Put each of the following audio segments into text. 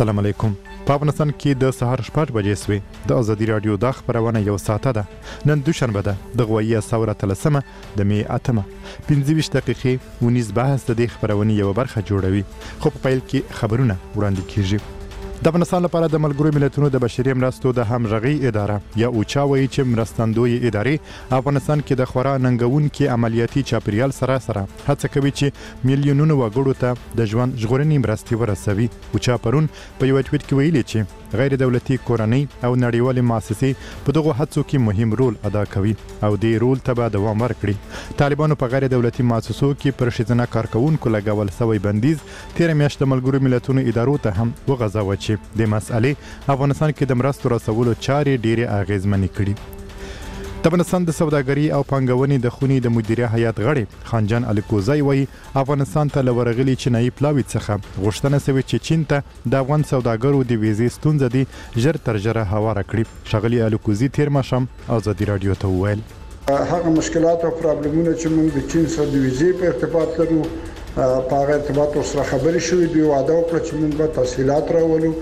السلام علیکم. په افغانستان کې د سهار 8 بجې سوي د ازادي رادیو د خبرونه یو ساعته ده. نن دوشنبه ده د غویه ثوره تلسمه د می اتمه 25 دقیقې ونیز بحث د خبرونه یو برخه جوړوي. خو په پیل کې خبرونه وړاندې کیږي. د افغانستان لپاره د ملګرو ملتونو د بشري مرستو د همغږي اداره یا اوچا وایي چې مرستندوی ادارې افغانستان کې د خورا ننګونکو عملیاتي چاپریال سره هڅه کوي چې میلیونونو وګړو ته د ژوند ژغورنې مرستې ورسوي. اوچا پرون په یو ټویټ کې ویلي چې غیر دولتي کورنۍ او نړیوالې مؤسسې په دغه هڅو کې مهم رول ادا کوي او دې رول ته به دوام ورکړي. طالبانو په غیر دولتي مؤسسو کې پر ښځینه کارکونکو لګول شوی بندیز تیر میاشت د ملګرو ملتونو ادارو ته هم وغځاوه چې د مسئلې افغانستان کې د مرستو رسولو چارې ډېرې اغیزمنې کړي. د افغانستان د سوداګرۍ او پانګونې د خونې د مدیریت هیئت غړی خانجان الکوزی وایي افغانستان ته لورغلي چینایي پلاوی څخه غوښتنه شوې چې چین ته د افغان سوداګرو د ویزې ستونزې دي ژر تر ژره هواره کړي. ښاغلي الکوزی تیر ماښام ازادي رادیو ته وویل هغه مشکلات او پرابلمونه چې موږ د چین سره د ویزې په ارتباط لرو په هغه ارتباط سره خبرې شوې دي. وعده وکړه چې موږ به تفصيلات راولو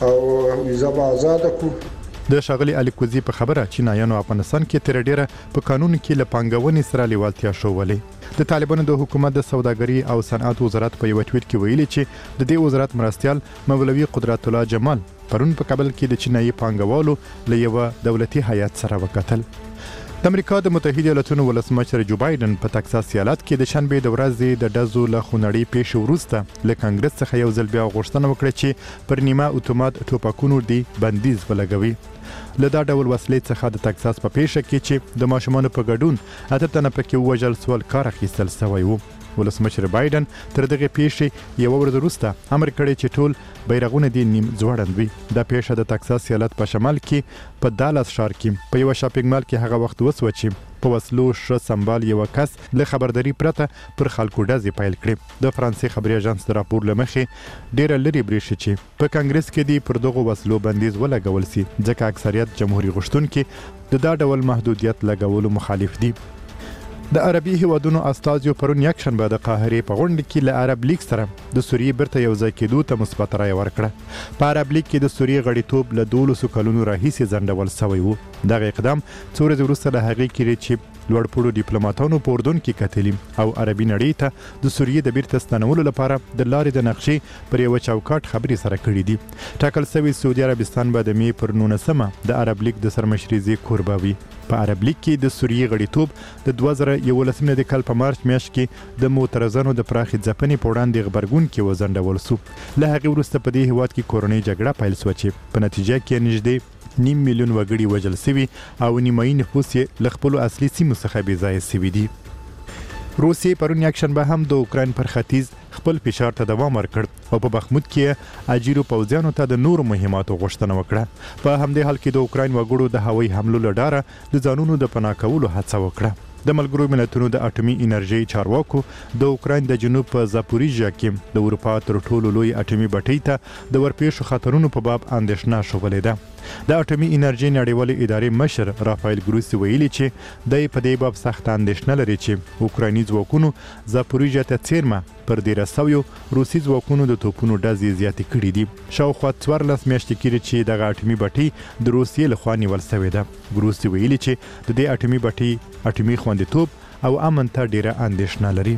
او ویزه به آزاد کړو. د ښاغلي الکوزی په خبره چینایانو افغانستان کې تر ډیره په قانون کې له پانګونې سره لیوالتیا شوولې. د طالبانو د حکومت د سوداګرۍ او صنعت وزارت په یو ټویټ کې ویلي چې د دې وزارت مرستيال مولوي قدرت الله جمال پرون په کابل کې د چینایي پانګوالو له یو دولتي هیئت سره وکتل. د امریکا د متحده ایالاتونو ولسمشر جو بایدن په تکساس ایالت کې د شنبه د ورځې د ډزو له خونړۍ پیښې وروسته له کانګرس څخه یو ځل بیا غوښتنه وکړه چې پر نیمه اتومات ټوپکونو دی بندیز ولګوي. له دا ډول وسلې څخه د تکساس په پیښه کې چې د ماشومانو په ګډون اته تنه پکې وژل سول کار اخیستل شوی وو. ولسمشر بایدن تر دغه پیښې یو ورځ وروسته امر کړی چې ټول بیرغونه دي نیم ځوړند وي. دا پیښه د تکساس ایالت په شمال کې په دالاس ښار کې په یو شاپینګ مال کې هغه وخت وسو چې په وسلو ش سمبال یو کس له خبرداري پرته پر خلکو ډزې پیل کړې. د فرانسې خبري اژانس د راپور لمخې ډېر لري بریښي چې په کانګرس کې دی پر دغه وسلو بندیز ولګول سي ځکه اکثریت جمهوریت غوښتونکي د دا ډول محدودیت لګولو مخالف دي. د عربي هیوادونو استازیو پرون یک شنبه د قاهرې په غونډه کې له عرب لیگ سره د سوریې برته یو ځای کېدو ته مثبت رایه ورکړه. په عرب لیگ کې د سوریې غړیتوب له 12 کلونو راهیسې ځنډول شوی وو. دغه اقدام څو ورځې وروسته له هغې کې چې لوړپوړو ډیپلوماټانو په اردن کې کتلي او عربي نړۍ ته د سوریې د بیرته ستنولو لپاره د لارې د نقشې پر یو چوکاټ خبرې سره کړې دي. ټاکل شوی سعودي عربستان به د می پر 19مه د عرب لیگ د سرمشري کوربه وي. په عرب لیگ کې د سوریې غړیتوب د 2011 د کال په مارچ میاشت کې د معترضانو د پراخې ځپنې په وړاندې غبرګون کې وزنډول شو. له هغې وروسته په دې هیواد کې کورنۍ جګړه پیل شوه چې په نتیجه کې نږدې 9 میلیون وګړي وژل شوي او نیمایي نفوس یې له خپلو اصلي سیمو څخه بې ځایه شوي دي. روسیې پرون یکشنبه هم د اوکراین پر ختیځ خپل فشار ته دوام ورکړ او په بخمود کې اجیرو پوځیانو ته د نورو مهماتو غوښتنه وکړه. په همدې حال کې د اوکراین وګړو د هوایي حملو له ډاره د ځانونو د پناه کولو هڅه وکړه. د ملګرو ملتونو د اټومي انرژي چارواکو د اوکراین د جنوب په زاپوریژیا کې د اروپا تر ټولو لوی اټومي بټۍ ته د ورپېښو خطرونو په باب اندېښنه شولې ده. د اټومي انرژي نړیوالې ادارې مشر رافایل ګروسی ویلي چې د په دې باب سخت اندېښنه لري چې اوکرایني ځواکونو زاپوریژیا ته څیرمه پر 1300 روسي ځواکونو د توپونو ډزې زیاتې کړې دي. شاوخوا 14 میاشتې کېږي چې دغه اټومي بټۍ د روسیې لخوا نیول شوې ده. ګروسی ویلي چې د دې اټومي بټۍ اټومي خوندیتوب او امن ته ډیره اندېښنه لري.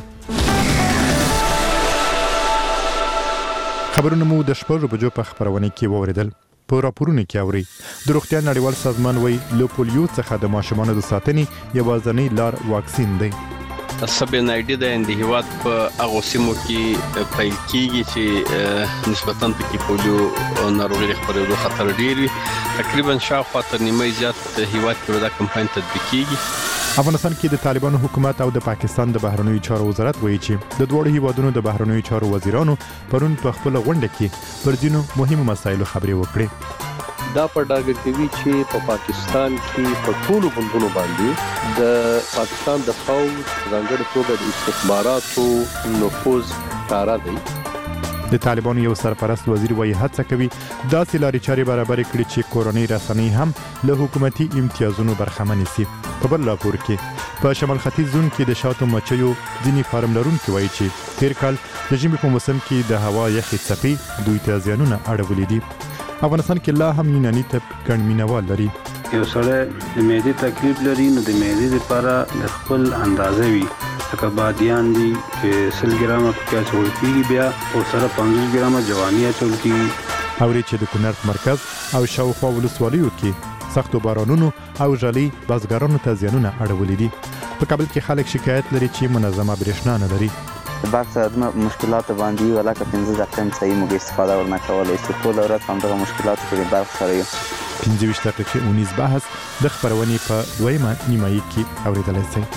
خبرونه مو د شپږ بجو په خبرونه کې ووریدل. په راپورونو کې اوري د روغتیا نړیوال سازمان وایي له پولیو څخه د ماشومانو د ساتنې یوازینی لار واکسین دی. سبین ایډي د هیواد په هغه سیمو کې پیل کیږي چې نسبتاً پکې پولیو ناروغي خپرېدو خطر ډیر وي. تقریبا شاوخوا تر نیمه زیات هیواد کې دا کمپاین تطبیق کیږي. افغانستان کې د طالبانو حکومت او د پاکستان د بهرنیو چارو وزارت وایي چې د دوه هیوادونو د بهرنیو چارو وزیرانو پرون په خپل غونډه کې پر ځینو مهمو مسایلو خبرې وکړې. دا په ډاګه کوي چې په پاکستان کې په ټولو بندونو باندې د پاکستان د فوج ځانګړي توګه د استخباراتو نفوذ کارا دی. د طالبانو یو سرپرست وزیر وایي هڅه کوي داسې لارې چارې برابر کړي چې کورنۍ رسنۍ هم له حکومتي امتیازونو برخمن شي. په بل راپور کې په شمال ختیځ زون کې د شاتو مچیو ځینې فارم لرونکي وایي چې تیر کال د ژمي په موسم کې د هوا یخي څپې دوی ته زیانونه اړولي دي. افغانستان کې لا هم یوناني طب ګڼ مینوال لري. یو سړی د معدې تکلیف لري نو د معدې لپاره د خپل اندازه وي لکه بادیان دي چې 100 ګرامه پکې اچول کېږي بیا او سره 50 ګرامه جواني اچول کېږي. اوري چې د کونړ مرکز او شاوخوا ولسوالیو کې سختو بارانونو او ژلۍ بزګرانو ته زیانونه اړولي دي. په کابل کې خلک شکایت لري چې منظمه برېښنا نه لري. برق سره مشکلات باندې ولاکه 15 دقیقې صحیح موږ استفاده ورنه کولای شو. ټول ورځ هم دغه مشکلات کې برق سره یو 15 دقیقې اونیز بحث د خبرونې په دویمه نیمایي کې اوریدلای شئ.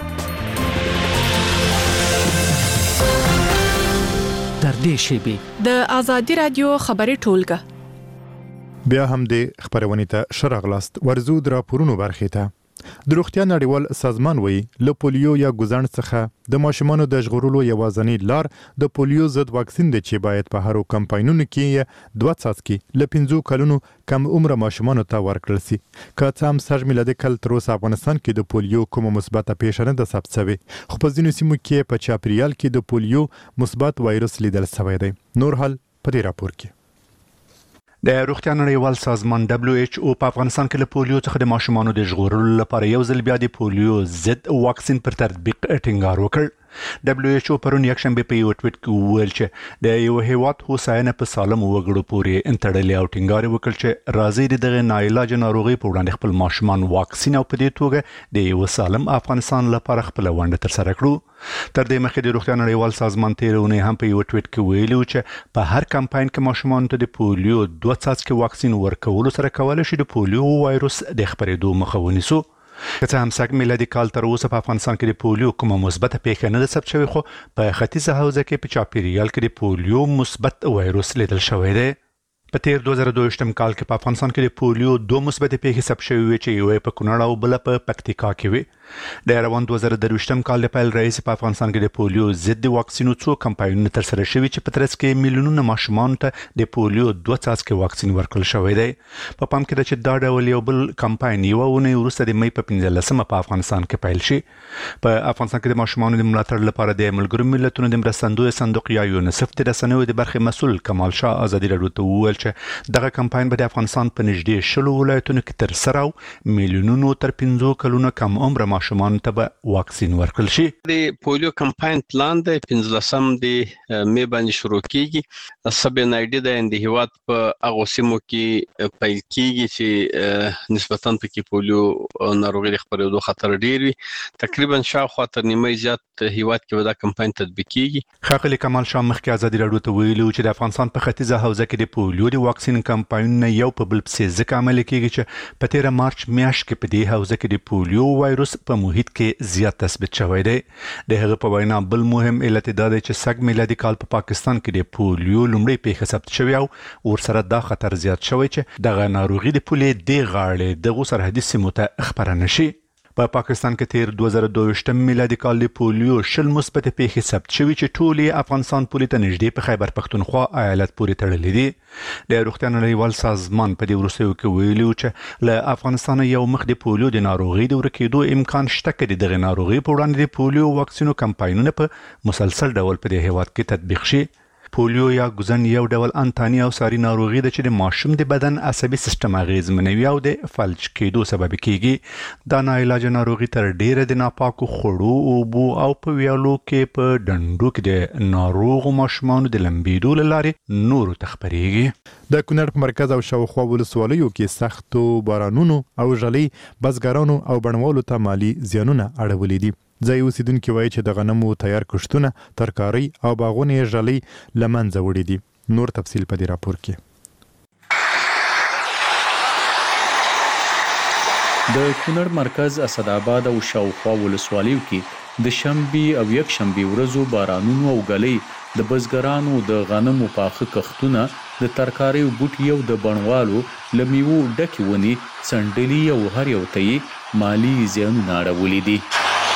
در دې شیبې د آزادي رادیو خبري ټولګه بیا هم د خبرونې ته شرغلاست ورزو د راپورونو برخې ته. د روغتیا نړیوال سازمان وایي له پولیو یا ګوزڼ څخه د ماشومانو د ژغورلو یوازینی لار د پولیو ضد واکسین دی چې باید په هرو کمپاینونو کې 2 څاڅکي له 5 کلونو کم عمر ماشومانو ته ورکړل شي. که څه هم سږ میلادي کال تر اوسه افغانستان کې د پولیو کومه مثبته پیښه نه ده ثبت شوې، خو په ځینو سیمو کې په چاپریال کې د پولیو مثبت وایرس لیدل شوی دی. نور حال په دې راپور کې. د روغتیا نړیوال سازمان WHO په افغانستان کې له پولیو څخه د ماشومانو د ژغورلو لپاره یو ځل بیا د پولیو ضد واکسین پر تطبیق ټینګار وکړ. WHO پرون یکشنبه په یو ټویټ کې وویل چې د یو هیواد هوساینه په سالمو وګړو پورې انتړلې او ټینګار وکړ چې راځي دغه ناعلاج ناروغي په وړاندې خپل ماشومان واکسین او په دې توګه د یو سالم افغانستان لپاره خپل ونډه ترسره کړو. تر دې مخکې د روغتیا نړیوال سازمان تیرونه هم په یو ټویټ کې ویلي چې په هر کمپاین کې ماشومان ته د پولیو 2 څاڅکي واکسین ورکولو سره کولای شي د پولیو وایرس د خپرېدو مخه ونیسو. که څه هم سږ میلادي کال تر اوسه په افغانستان کې د پولیو کومه مثبته پیښه نه ده ثبت شوې، خو په ختیځه حوزه کې په چاپیریال کې د پولیو مثبت وایرس لیدل شوی دی. په تیر 2022 کال کې په افغانستان کې د پولیو 2 مثبتې پیښې ثبت شوې وې چې یوه په کونړ او بله په پکتیکا کې وې. د روان 2023 کال د پیل راهیسې په افغانستان کې د پولیو ضد واکسینو څو کمپاینونه ترسره شوي چې په ترڅ کې میلیونونه ماشومانو ته د پولیو 2 څاڅکي واکسین ورکړل شوی دی. په پام کې ده چې دا ډول یو بل کمپاین یوه اونۍ وروسته د مې په 15مه په افغانستان کې پیل شي. په افغانستان کې د ماشومانو د ملاتړ لپاره د ملګرو ملتونو د مرستندوی صندوق یا یونیسف د رسنیو د برخې مسؤل کمال شاه آزادي راډیو ته وویل چې دغه کمپاین به د افغانستان په نږدې 10 ولایتونو کې ترسره او میلیونونو تر 15 کلونو کم عمر ماشومان ته به واکسین ورکړل شي. د پولیو کمپاین پلان د 15 د مې باندې شروع کیږي. سب ان آی ډي د هیواد په هغه سیمو کې پیل کیږي چې نسبتاً پکې پولیو ناروغي خپرېدو خطر ډیر وي. تقریبا شاوخوا تر نیمه زیات هیواد کې دا کمپاین تطبیق کیږي. ښاغلي کمال شاه مخکې آزادي راډیو ته ویلي چې د افغانستان په ختیځه حوزه کې د پولیو د واکسین کمپاینونه یو په بل پسې ځکه عملي کیږي چې په 13 مارچ میاشت کې په دې حوزه کې د پولیو وایرس په محیط کې زیات تثبیت شوی دی. د هغه په وینا بل مهم علت دا دی چې سږ میلادي کال په پاکستان کې د پولیو لومړی پیښه ثبت شوې او ورسره دا خطر زیات شوی چې دغه ناروغي د پولې د غاړې دغه سرحدي سیمو ته خپره نشي. په پاکستان کې تیر 2022 میلادي کال د پولیو 10 مثبت پیښې ثبت شوې چې ټولې افغانستان پولې ته نږدې په خیبر پختونخوا ایالت پورې تړلې دي. د روغتیا نړیوال سازمان په دې وروستیو کې ویلي چې له افغانستان یو مخ د پولیو د ناروغي د ورکېدو امکان شته چې دغه ناروغي په وړاندې د پولیو واکسینو کمپاینونه په مسلسل ډول په دې هیواد کې تطبیق شي. پولیو یا ګوزن یو ډول انتاني او ساري ناروغي ده چې د ماشوم د بدن عصبي سیستم اغیزمنوي او د فلج کېدو سبب کیږي. دا ناعلاج ناروغي تر ډیره د ناپاکو خوړو اوبو او په ویالو کې په ډنډو کې د ناروغو ماشومانو د لمبېدو له لارې نورو ته خپرېږي. د کونړ په مرکز او شاوخوا ولسوالیو کې سختو بارانونو او ژلۍ بزګرانو او بڼوالو ته مالی زیانونه اړولي دي. ځای اوسیدونکي وایي چې د غنمو تیار کښتونه ترکاري او باغونه یې ژلۍ له منځه وړي دي. نور تفصیل په دې راپور کې. د کونړ مرکز اسداباد او شاوخوا ولسوالیو کې د شنبې او یکشنبې ورځو بارانونو او ږلۍ د بزګرانو د غنمو پاخه کښتونه د ترکاري او بوټي او د بڼوالو له میوو ډکې ونې څنډلي او هر یو ته یې مالي زیانونه اړولي دي.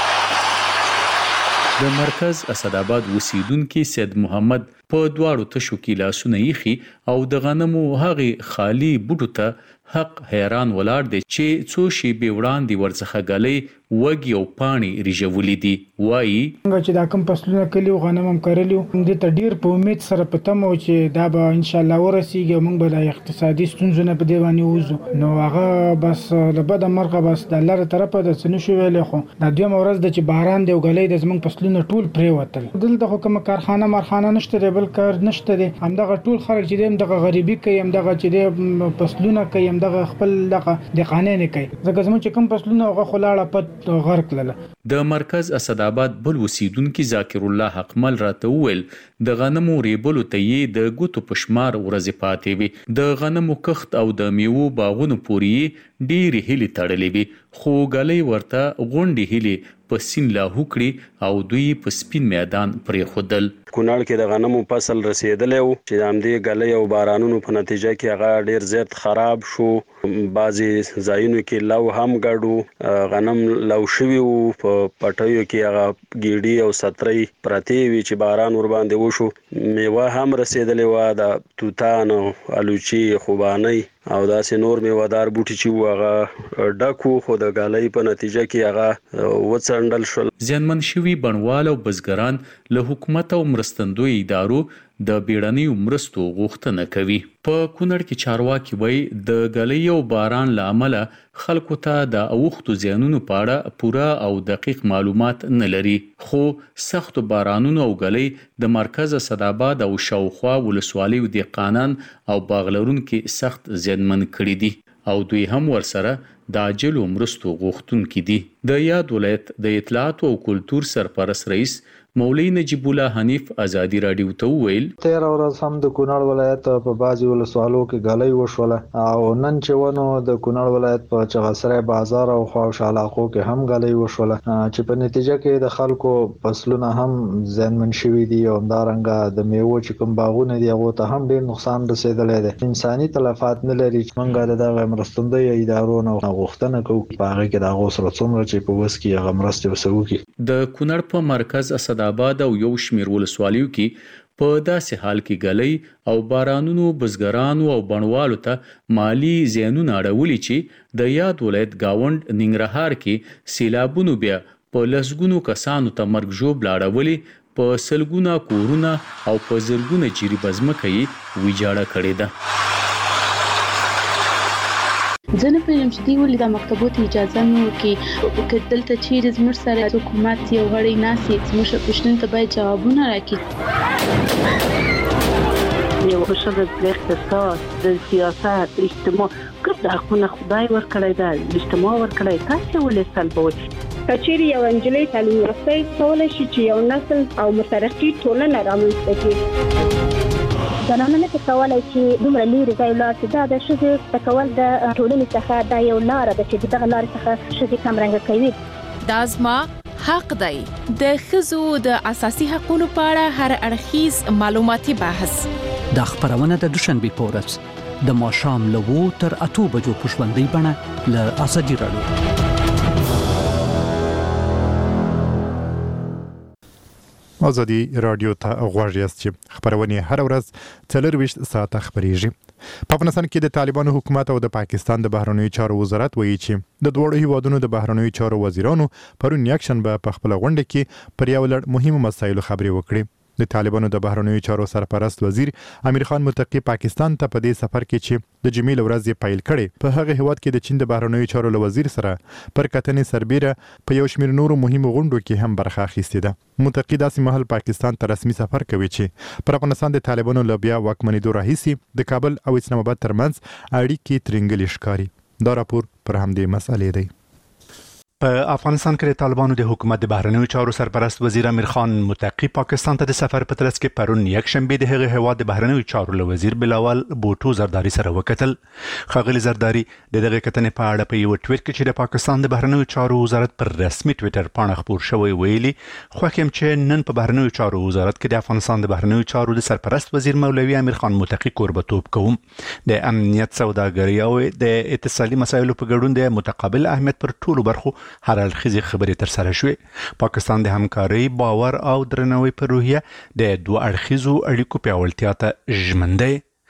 د مرکز اسداباد اوسیدونکي سید محمد په دواړو تشو کې لاسونه ایښي او د غنمو هغې خالي بوټو ته حق حیران ولاړ دی چې څو شېبې وړاندې ورڅخه ږلۍ وږي او پاڼې ریژولې دي. وایي چې دا کوم فصلونه کلیو غنم هم کرلیو د تډیر په امید سره پته مو چې دا به ان شاء الله ورسیږي موږ به د اقتصادي ستونزو په دی باندې وځو نو هغه بس له بده مرغه بس د الله تر طرفه د سنو شو ویلې خو دا دوه ورځ د چې باران دی او غلې د زمونږ فصلونه ټول پرې وتل دلته خو کوم کارخانه نشته دی بل کار نشته دی همدغه ټول خلک چې دغه غریبي کوي همدغه چې فصلونه کوي همدغه خپل دغه د قانون کوي ځکه زموږ چې کوم فصلونه هغه خلاړه پد غرق لله. د مرکز اسداباد بل وسیدونکو ذاکر الله حقمل راته وویل د غنمو ریبلو ته یې د ګوتو پشمار ورځې پاتې وي د غنمو کښت او د میوو باغونو پورې ډېری هلي تړلې وي خو غلې ورته غونډې هلي په سین لا هوکړي او دوی په سپین میدان پرې خودل. کونړ کې د غنمو فصل رسیدلی و چې د همدې غلې او بارانونو په نتیجه کې هغه ډیر زیات خراب شو. بعضی ځایونو کې لو هم ګډو غنم لو شوی وو په پټیو کې هغه ګیډي او ستري پرتی وی چې باران ور باندې وشو. میوه هم رسیدلی و د توتان او الوچي خوباني او داسې نور میوهدار بوټي چې هغه ډکو خو د غلې په نتیجه کې هغه وڅنډل شول. زیانمن شوي بڼوال او بزګران له حکومت او مرستندوی ادارو د بیړنیو مرستو غوښتنه کوي. په کونړ کې چارواکي وایي د غلې او باران لامل خلکو ته د اوختو زیانونو په اړه پوره او دقیق معلومات نه لري خو سخت بارانونو او غلې د مرکز اسداباد او شاوخوا ولسوالیو دهقانان او باغلرونکو سخت زیانمن کړي دي او دوی هم ورسره د عاجلو مرستو غوښتونکي دي. د یاد ولایت د اطلاعات او کلتور سرپرست رئیس مولوی نجیب الله حنیف ازادي رادیو ته ویل 13 ورځ هم د کونړ ولایت په بازي ولسوالو کې غلې وشوله او نن چې ونو د کونړ ولایت په چغسرای بازار او خواوشا علاقو کې هم غلې وشوله چې په نتیجه کې د خلکو فصلونه هم زیانمن شوي دي او همدارنګه د میوو چې کوم باغونه دي هغه ته هم ډېر نقصان رسیدلی دی. انساني تلفات نه لري چې موږ د مرستندوی ادارو نه غوښتنه کوو په هغه کې د هغو سره څومره چې په وس کې هغه مرستې وسوي. د کونړ په مرکز اسداباد او یو شمیر ولسوالیو کې په داسې حال کې غلې او بارانونو بزګرانو او بڼوالو ته مالی زیانونه اړولي چې د یاد ولایت گاوند ننګرهار کې سیلابونو بیا په لسګونو کسانو ته مرګ ژوبل اړولي په سلګونه کورونه او په زرګونه جری بزمکه یې ویجاړه کړې ده. زه نه پوهیږم چې دوی ولې دا مکتبو ته اجازه نه ورکوي که دلته چیرې زموږ سره حکومت یو غړی ناست زموږ پوښتنو ته باید جوابونه راکړي. یو ښه د اقتصاد د سیاست اجتماع ګډ اړخونه خدای ورکړی ده اجتماع ورکړی تاسې ولې سلبوئ. کچېرې یو نجلۍ تعلیم یافته کولی شي چې یو نسل او مترقي ټولنه رامنځته کړي. زنانه نه کولای چې دومره لري ځای لاړ شي دا د ښځې تکول د ټولنې څخه دا یو لاره ده چې دغه لارې څخه ښځې کمرنګه کوي. دا زما حق دی. د ښځو د اساسي حقوقو په اړه هر اړخیز معلوماتي بحث دا خبرونه د دوشنبه په ورځ د ماښام له 2 تر 8 بجو په ژوندۍ بڼه له ازادي رادیو. ازادي رادیو ته غوږ یاست چې خبرونه هر ورځ 24 ساعته خبريږي. په افغانستان کې د طالبانو حکومت او د پاکستان د بهرنیو چارو وزارت وایي چې د دوه هیوادونو د بهرنیو چارو وزیرانو پرون یکشنبه په خپل غونډه کې پر یو لړ مهمو مسایلو خبرې وکړې. د طالبانو د بهرنیو چارو سرپرست وزیر امیر خان متقی پاکستان ته په دې سفر کې چې د جمیل ورځ پیل کړي په هغه هیواد کې د چین د بهرنیو چارو وزیر سره پر کتنې سربیره په یو شمېر نورو مهمو غونډو کې هم برخه اخیستې ده. متقی داسې مهال پاکستان ته رسمي سفر کوي چې پر افغانستان د طالبانو له بیا واکمنېدو راهیسې د کابل او اسلام آباد ترمنځ اړیکې ترنګلې ښکاري. دا راپور پر همدې مسئلې دی. په افغانستان کې د طالبانو د حکومت د بهرنیو چارو سرپرست وزیر امیر خان متقی پاکستان ته د سفر په ترڅ کې پرون یکشنبه د هغه هیواد د بهرنیو چارو له وزیر بلاول بوټو زرداری سره وکتل. ښاغلي زرداری د دغه کتنې په اړه په یو ټویټ کې چې د پاکستان د بهرنیو چارو وزارت پر رسمي ټویټر پاڼه خپور شوی ویلي خوښ یم چې نن په بهرنیو چارو وزارت کې د افغانستان د بهرنیو چارو د سرپرست وزیر مولوي امیر خان متقی کوربتوب کوم. د امنیت سوداګري او د اتصالي مسایلو په ګډون د متقابل اهمیت پر ټولو برخو هر اړخیزې خبرې تر سره شوې. پاکستان د همکارۍ باور او درناوي په روحیه د دوه اړخیزو اړیکو پیاوړتیا ته ژمن دی.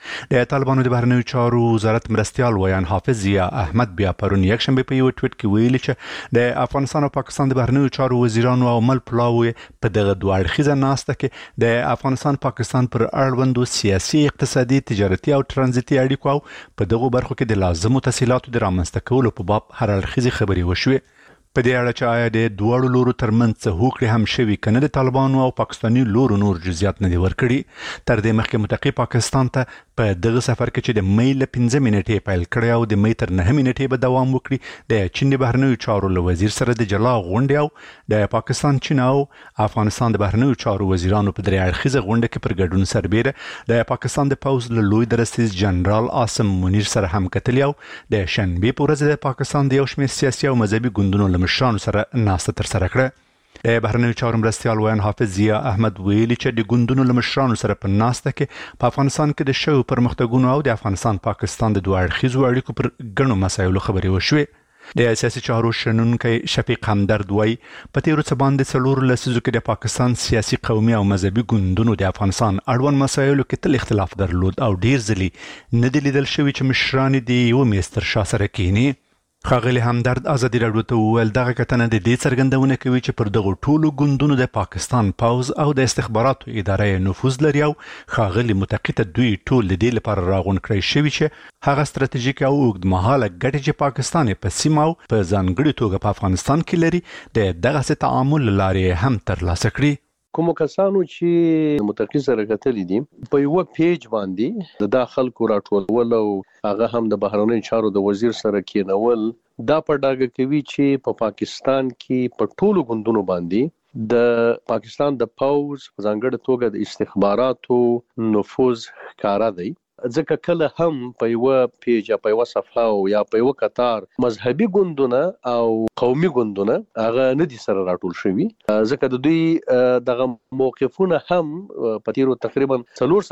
د طالبانو د بهرنیو چارو وزارت مرستیال ویان حافظ ضیا احمد بیا پرون یکشنبه په یو ټویټ کې ویلي چې د افغانستان او پاکستان د بهرنیو چارو وزیرانو او مل پلاوي په دغه دوه اړخیزه ناسته کې د افغانستان پاکستان پر اړوندو سیاسي اقتصادي تجارتي او ترانزیتي اړیکو او په دغه برخو کې د لازمو تسهیلاتو د رامنځته کولو په باب هر اړخیزه خبرې وشوې. په دې اړه چې آیا د دوړو لورو ترمنځ څه هوکړې هم شوي کنه د طالبانو او پاکستاني لورو نور جزئیات نه دي ورکړي. تر دې مخکې متقي پاکستان ته په دغه سفر کې چې د مې له 15 منټې پیل کړی او د مې تر 9 منټې به دوام وکړي د چین د بهرنیو چارو له وزیر سره د جلا غونډې او د پاکستان چین او افغانستان د بهرنیو چارو وزیرانو په درې اړخیزه غونډه کې پر ګډون سربېره د پاکستان د پوز له لوی درستیز جنرال عاصم منیر سره هم کتلي او د شنبې په ورځ د پاکستان د یو شمېر سیاسي او مذهبي ګوندونو له مشرانو سره ناسته ترسره کړه. د بهرنیو چارو مرستیال ویان حافظ ضیا احمد ویلي چې د ګوندونو له مشرانو سره په ناسته کې په افغانستان کې د شویو پرمختګونو او د افغانستان پاکستان د دوه اړخیزو اړیکو پر ګڼو مسایلو خبرې وشوې. د سیاسي چارو شنونکی شفیق همدرد وایي په تیرو څه باندې 4 لسیزو کې د پاکستان سیاسي قومي او مذهبي ګوندونو د افغانستان اړوند مسایلو کې تل اختلاف درلود او ډیر ځلې نه دی لیدل شوی چې مشران د یو میز تر شا سره کینی. ښاغلي همدرد ازادي راډیو ته وویل دغه کتنه د دې څرګندونه کوي چې پر دغو ټولو ګوندونو د پاکستان پوز او د استخباراتو ادارې نفوذ لري او ښاغلي متقي ته دوی ټول د دې لپاره راغونډ کړی شوي چې هغه ستراتیژیک او اوږدمهاله ګټې چې پاکستان په سیمه او په ځانګړې توګه په افغانستان کې لري د دغسې تعامل له لارې هم ترلاسه کړي. کوم کسانو چې متقي سره کتلې دي په یو پیج باندې د خلکو راټولول او هغه هم د بهرنیو چارو د وزیر سره کېنول دا په ډاګه کوي چې په پاکستان کې په ټولو ګوندونو باندې د پاکستان د پوز په ځانګړې توګه د استخباراتو نفوذ ښکارا دی. ځکه کله هم په یو پیج یا په یو صفحه او یا په یو قطار مذهبي ګوندونه او قومي ګوندونه هغه نه دي سره راټول شوي، ځکه د دوی دغه موقفونه هم په تیرو تقریبا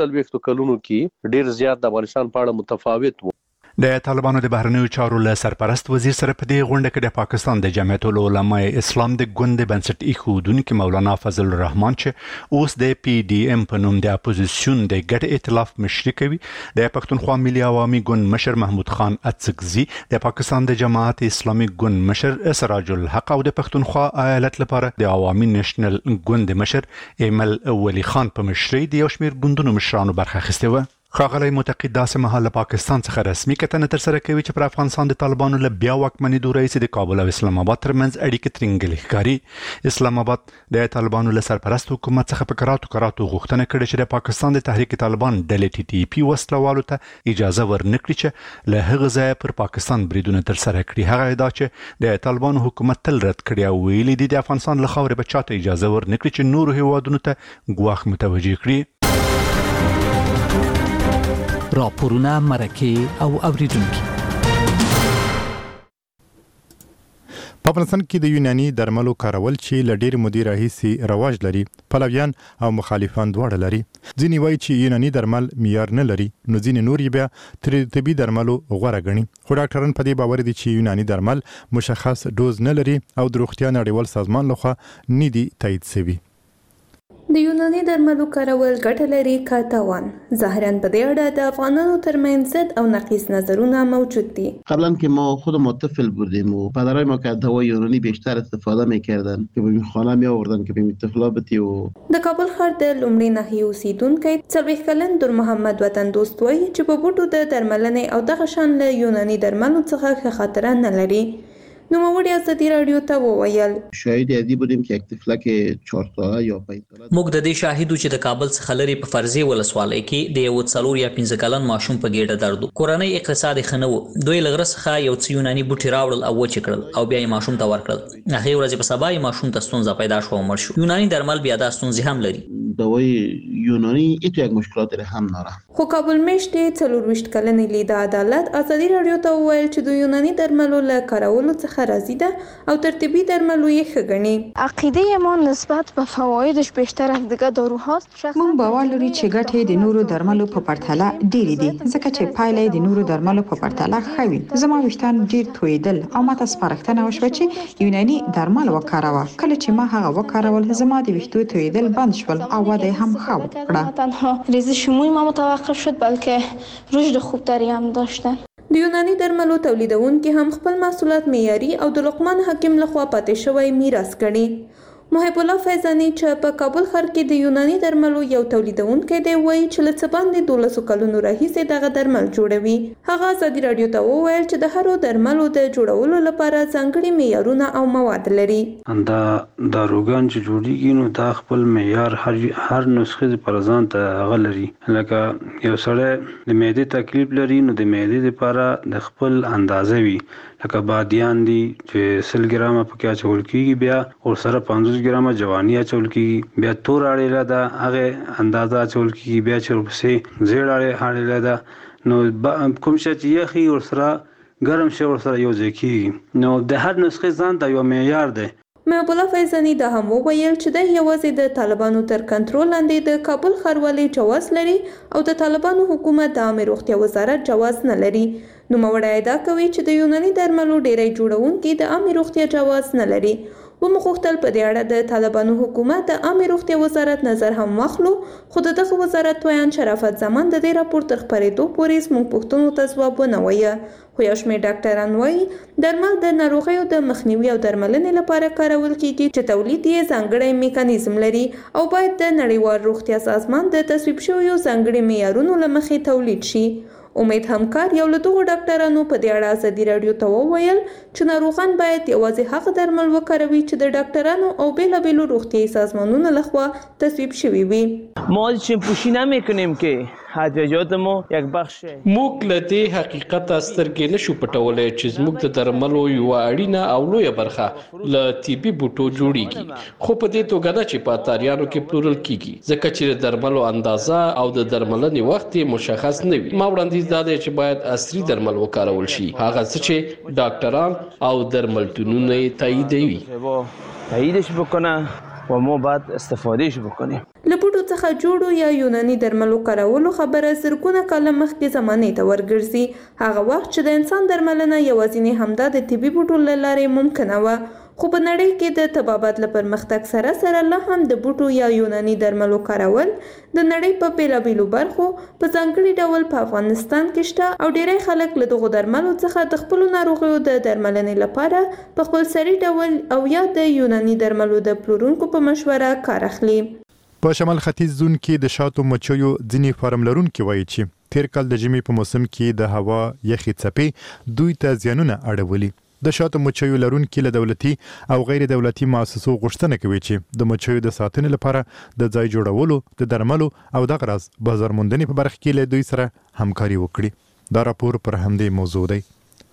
4 کلونو کې ډیر زیات د افغانستان په اړه متفاوت وو. د طالبانو د بهرنیو چارو له سرپرست وزیر سره په دې غونډه کې د پاکستان د جمعیت العلماء اسلام د ګوند بنسټ ایښودونکي مولانا فضل الرحمن چې اوس د پی ډی ایم په نوم د اپوزیسیون د ګډ ائتلاف مشري کوي، د پښتونخوا ملي عوامي ګوند مشر محمود خان اڅکزي، د پاکستان د جماعت اسلامي ګوند مشر سراج الحق او د پښتونخوا ایالت لپاره د عوامي نېشنل ګوند مشر ایمل ولی خان په مشرۍ د یو شمېر ګوندونو مشرانو برخه اخیستې وه. ښاغلی متقي داسې مهال له پاکستان څخه رسمي کتنه ترسره کوي چې پر افغانستان د طالبانو له بیا واکمنېدو راهیسې د کابل او اسلام آباد ترمنځ اړیکې ترینګلې ښکاري. اسلام آباد د طالبانو له سرپرست حکومت څخه په کراتو غوښتنه کړې چې د پاکستان د تحریک طالبان ډلې ټي ټي پي وسلوالو ته اجازه ورنکړي چې له هغه ځایه پر پاکستان بریدونه ترسره کړي. هغه ادعا چې د طالبانو حکومت تل رد کړي او ویلي دي د افغانستان له خاورې به چاته اجازه ورنکړي چې نورو هیوادونو ته ګواښ متوجه کړي. راپورونه مرکه او اوریدونکي. په افغانستان کې د یوناني درملو کارول چې له ډېرې مودې راهیسې رواج لري، پلویان او مخالفان دواړه لري. ځینې وایي چې یوناني درمل معیار نه لري، نو ځینې نور یې بیا تر طبي درملو غوره ګڼي. خو ډاکټران په دې باور دي چې یوناني درمل مشخص ډوز نه لري او د روغتیا نړیوال سازمان لخوا نه دي تایید شوي. د یوناني درملو کارول ګټه لري که تاوان؟ ظاهرا په دې اړه د افغانانو ترمنځ ضد او نقیض نظرونه موجود دي. قبلا که ما خودمون طفل بودیم و پدرای ما که دوا یونانی بیشتر استفاده میکردن که به خانه می آوردن که به طفلا بتی. و د کابل ښار د لومړي ناحیې اوسیدونکی 40 کلن نور محمد وطن دوست وایي چې په بوټو د درملنې او دغه شان له یوناني درملو څخه ښه خاطره نه لري. نوموړي ازادي راډیو ته وویل شاهد ادي بودیم که یک طفلک 4 ساله یا 5 ساله موږ د دې شاهدو چې د کابل څخه لري په فرضي ولسوالۍ کې د یو 4 یا 15 کلن ماشوم په ګېډه درد کورنۍ اقتصاد خنو دوی لغره څخه یو څه یوناني بوټي راوړل او وچ کړل او بیا یې ماشوم ته ورکړل. هغه ورځ په سبا یې ماشوم ته ستونزه پیدا شو او مړ شو. یوناني درمل بیا د ستونزې هم لري. دوای یونانی ایتو یک مشکلات هم داره. خو کابل میشتې 24 کلن لیدا عدالت ازادي راډیو ته وویل چې د یوناني درملو له کارولو څخه راضي ده او ترتیبی درملو یې ښه ګڼي. عقیده ما نسبت به فوایدش بیشتر از دیگه داروهاست. مونږ باور لرو چې ګټې د نورو درملو په پرتله ډېرې دي ځکه چې پایلې د نورو درملو په پرتله ښه وي. زما ویښتان ډېر تویدل او ماته سپارښتنه وشوه چې یوناني درمل وکاروه. کله چې ما هغه وکارول زما د ویښتو تویدل بند شول او وده هم ښه وکړه. تنها ریزش موی ما متوقف شد بلکه رشد خوبتری هم داشتن. د یوناني درملو تولیدونکي هم خپل محصولات معیاري او د لقمان حکیم لخوا پاتې شوی میراث ګڼي. محب الله فیضانی چې په کابل ښار کې د یوناني درملو یو تولیدونکی دی وایي چې له څه باندې 12 کلونو راهیسې دغه درمل جوړوي. هغه ازادي راډیو ته وویل چې د هرو درملو د جوړولو لپاره ځانګړي معیارونه او مواد لري. دا داروګان چې جوړیږي نو دا خپل معیار هر نسخه پر ځان ته هغه لري. لکه یو سړی د معدې تکلیف لري نو د معدې لپاره د خپل اندازه وي. لکه بادیان دي چې 100 ګرامه پکې اچول کیږي بیا ور سره 50 ګرامه جوانی اچول کیږي بیا تور اړیلا ده هغه اندازه اچول کیږي بیا چې ورپسې زیړ اړیلا ده نو کوم چې یخي ور سره ګرم شي ور سره یو ځای کیږي نو د هر نسخه ځان د یو معیار ده. محب الله فیضانی دا هم وویل چې د یوازې د طالبانو تر کنټرول لاندې د کابل ښاروالۍ جواز لري او د طالبانو حکومت د عامه روغتیا وزارت جواز نه لري. نوموړی ادعا کوي چې د یوناني درملو ډیری جوړونکي د عامه روغتیا جواز نه لري. ومغوښتل په دې اړه د طالبانو حکومت د عامه روغتیا وزارت نظر هم واخلو خو دغه وزارت ویان شرافت زمان د دې راپور تر خپرېدو پورې زموږ پوښتنو ته ځواب ونه وایه. خو یو شمېر ډاکټران وایي درمل د ناروغیو د مخنیوي او درملنې لپاره کارول کیږي چې تولید یې ځانګړی میکانیزم لري او باید د نړیوال روغتیا سازمان د تصویب شویو ځانګړي معیارونو له مخې تولید شي. امید همکار یو له دغو ډاکټرانو په دې اړه ازادي راډیو ته وویل چې ناروغان باید یوازې هغه درمل وکاروي چې د ډاکټرانو او بیلابیلو روغتیایي سازمانونو لخوا تصویب شوي وي. ما پوشی نمیکنیم که ادویات ما یک بخش موږ له دې حقیقت سترګې نشو پټولای چې زموږ د درملو یو اړینه او لویه برخه له طبي بوټو جوړیږي خو په دې توګه نه چې په اتاریانو کې پلورل کیږي ځکه چې د درملو اندازه او د درملنې وخت مشخص نه وي. ما وړاندیز دا دی چې باید عصري درمل وکارول شي هغه څه چې ډاکټران او درملتونونه تاییدوي. تاییدش بکنه و ما بعد استفادهش بکنیم. له بوټو څخه جوړو یا یوناني درملو کارولو خبره زرګونه کاله مخکې زمانې ته ورګرځي. هغه وخت چې د انسان درملنه یوازینی همدا د طبي بوټو له لارې ممکنه وه خو په نړۍ کې د تبابت له پرمختګ سره سره لا هم د بوټو یا یوناني درملو کارول د نړۍ په بیلابیلو برخو په ځانګړي ډول په افغانستان کې شته او ډیری خلک له دغو درملو څخه د خپلو ناروغیو د درملنې لپاره په خپلسري ډول او یا د یوناني درملو د پلورونکو په مشوره کار اخلي. په شمال ختیځ زون کې د شاتو مچیو ځینې فارم لرونکي وایي چې تیر کال د ژمي په موسم کې د هوا یخي څپې دوی ته زیانونه اړولي. د شاتو مچیو لرونکي له دولتي او غیر دولتي مؤسسو غوښتنه کوي چې د مچیو د ساتنې لپاره د ځای جوړولو د درملو او د غراز بازار موندنې په برخه کې له دوی سره همکاري وکړي. دا راپور پر همدې موضوع دی.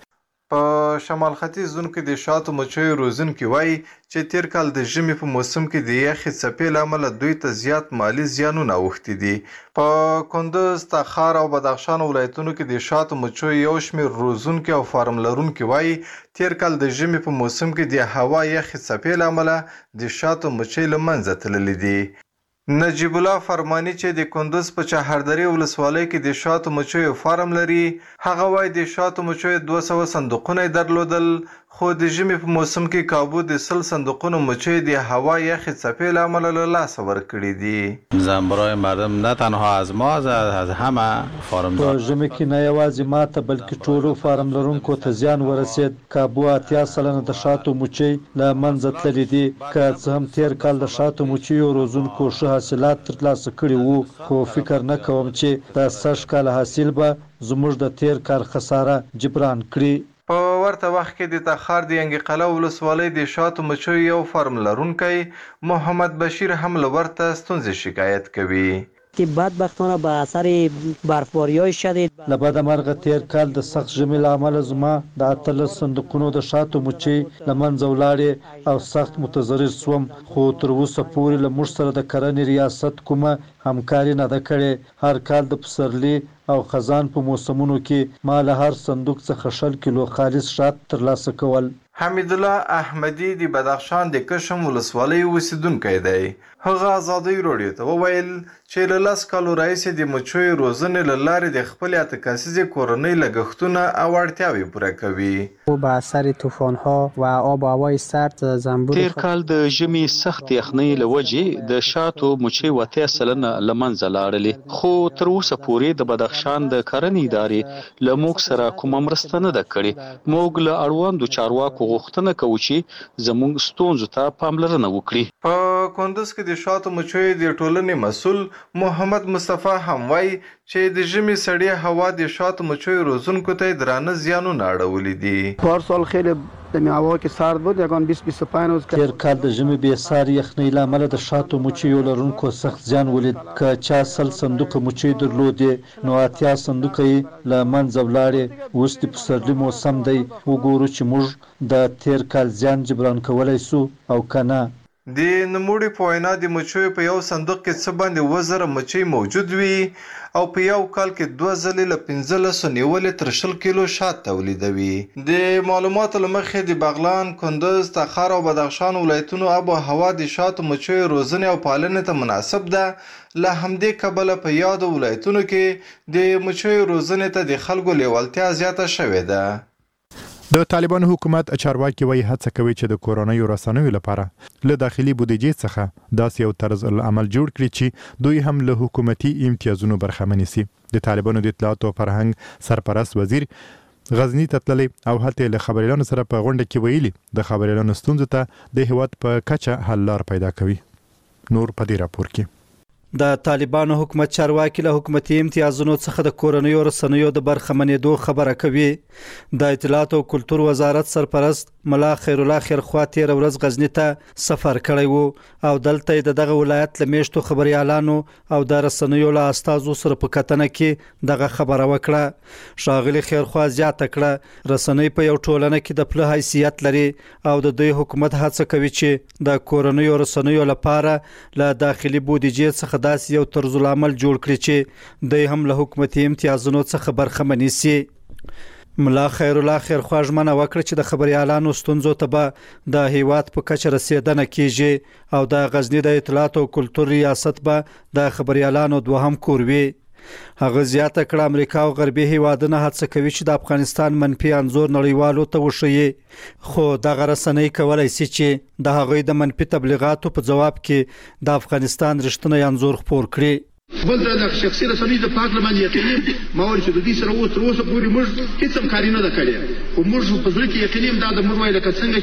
په شمال ختیځ زون کې د شاتو مچیو روزونکي وایي چې تیر کال د ژمي په موسم کې د یخي څپې له امله دوی ته زیات مالی زیانونه اوښتي دي. په کندوز، تخار او بدخشان ولایتونو کې د شاتو مچیو یو شمېر روزونکي او فارم لرونکي وایي تیر کال د ژمي په موسم کې د هوا یخي څپې له امله د شاتو مچۍ له منځه تللي دي. نجیب الله فرمانی چې د کندوز په چهاردری ولسوالۍ کې د شاتو مچیو فارم لري هغه وایي د شاتو مچیو 200 صندوقونه درلودل خو د ژمي په موسم کې کابو د 100 صندوقونو مچۍ د هوا یخ څپې له امله له لاسه ورکړي دي. زم برای مردم نه تنها از ما از همه فارم په ژمي کې نه یوازې ماته بلکې ټولو فارم لرونکو ته زیان ورسید. کابو 80% د شاتو مچۍ له منځه تللي دي. که څه هم تیر کال د شاتو مچیو روزونکو ښه حاصلات ترلاسه کړي وو خو فکر نه کوم چې د سږ کال حاصل به زموږ د تیر کال خساره جبران کړي. په ورته وخت کې د تخار د ینګي قلعه ولسوالۍ د شاتو مچیو یو فارم لرونکی محمد بشیر هم له ورته ستونزې شکایت کوي. که بدبختانه به اثر برفباری‌های شدید له بده مرغه تیر کال د سخت ژمي له امله زما د 18 صندوقونو د شاتو مچۍ له منځه ولاړې او سخت متضرر شوم خو تر اوسه پورې له موږ سره د کرنې ریاست کومه همکاري نه ده کړې. هر کال د پسرلي او خزان په موسمونو کې ما له هر صندوق څخه 100 کیلو خالص شات ترلاسه کول. حمید الله احمدی د بدخشان د کشم ولسوالۍ اوسیدونکی دی. هغه ازادۍ راډیو ته وویل چې له 10 کالو راهیسې د مچیو روزنې له لارې د خپلې 8 کسیزې کورنۍ لګښتونه او اړتیاوې پوره کوي. با اثر طوفان‌ها و آب و هوای سرد زنبور تیر کال د ژمي سخت یخنۍ له وجې د شاتو مچۍ 80% له منځه لاړلې، خو تر اوسه پورې د بدخشان د کرنې ادارې له موږ سره کومه مرسته نه ده کړې. موږ له اړوندو چارواکو غوښتنه کوو چې زموږ ستونزو ته پاملرنه وکړي. په کندز کې د شاتو مچیو د ټولنې مسؤل محمد مصطفی هم وایي چې د ژمي سړې هوا د شاتو مچیو روزونکو ته درانه زیانونه اړولي دي. پارسال خیلی دمی هوا که سرد بود یکان 20-25 روز تیر کال د ژمي بې ساري یخنۍ له امله د شاتو مچیو لرونکو سخت زیان ولید. که چا 100 صندوقه مچۍ درلودې نو 80 صندوقه یې له منځه ولاړې. اوس د پسرلي موسم دی، وګورو چې موږ د تیر کال زیان جبران کولی سو او که نه. د نوموړي په وینا د مچیو په یو صندوق کې څه باندې 2000 مچۍ موجود وي او په یو کال کې 2 ځلې له 15 نیولې تر 20 کیلو شات تولیدوي. د معلوماتو له مخې د بغلان، کندز، تخار او بدخشان ولایتونو آب و هوا د شاتو مچیو روزنې او پالنې ته مناسب ده. له همدې کبله په یادو ولایتونو کې د مچیو روزنې ته د خلکو لیوالتیا زیاته شوې ده. د طالبانو حکومت چارواکي وایي هڅه کوي چې د کورونیو رسنیو لپاره له داخلي بودیجې څخه داسې یو طرز العمل جوړ کړي چې دوی هم له حکومتي امتیازونو برخمن شي. د طالبانو د اطلاعات او فرهنګ سرپرست وزیر غزنی ته تللی او هلته له خبريالانو سره په غونډه کې ویلي د خبريالانو ستونزو ته د هیواد په کچه حل لار پیدا کوي. نور په دې راپور کې د طالبانو حکومت چارواکي له حکومتي امتیازونو څخه د کورنیو رسنیو د برخمنېدو خبره کوي. د اطلاعات او کلتور وزارت سرپرست ملا خیر الله خیرخوا تیر ورځ غزنی ته سفر کړی وو او دلته د دغه ولایت له میشتو خبريالانو او د رسنیو له استادو سره په کتنه کې دغه خبره وکړه. شاغلی خیرخوا زیاته کړه رسنۍ په یو ټولنه کې د پله حیثیت لري او د دوی حکومت هڅه کوي چې د کورنیو رسنیو لپاره له داخلي بودیجې څخه داسې یو طرز العمل جوړ کړي چې دوی هم له حکومتي امتیازونو څخه برخمن شي. ملا خیر الله خیرخوا ژمنه وکړه چې د خبريالانو ستونزو ته به د هیواد په کچه رسیدنه کیږي او د غزنی د اطلاعات او کلتور ریاست به د خبريالانو دوهم کور وي. هغه زیاته کړه امریکا او غربي هیوادونه هڅه کوي چې د افغانستان منفي انځور نړیوالو ته وښيي، خو دغه رسنۍ کولای شي چې د هغوی د منفي تبلیغاتو په جواب کې د افغانستان رښتینی انځور خپور کړي. بل د شخصي رسنۍ د پارلمان یقیني ماول چې د دې سره تر اوسه پورې موږ هیڅ همکاري نه ده کړې او موږ په ځل کې یقیني دا د موږ وایي لکه څنګه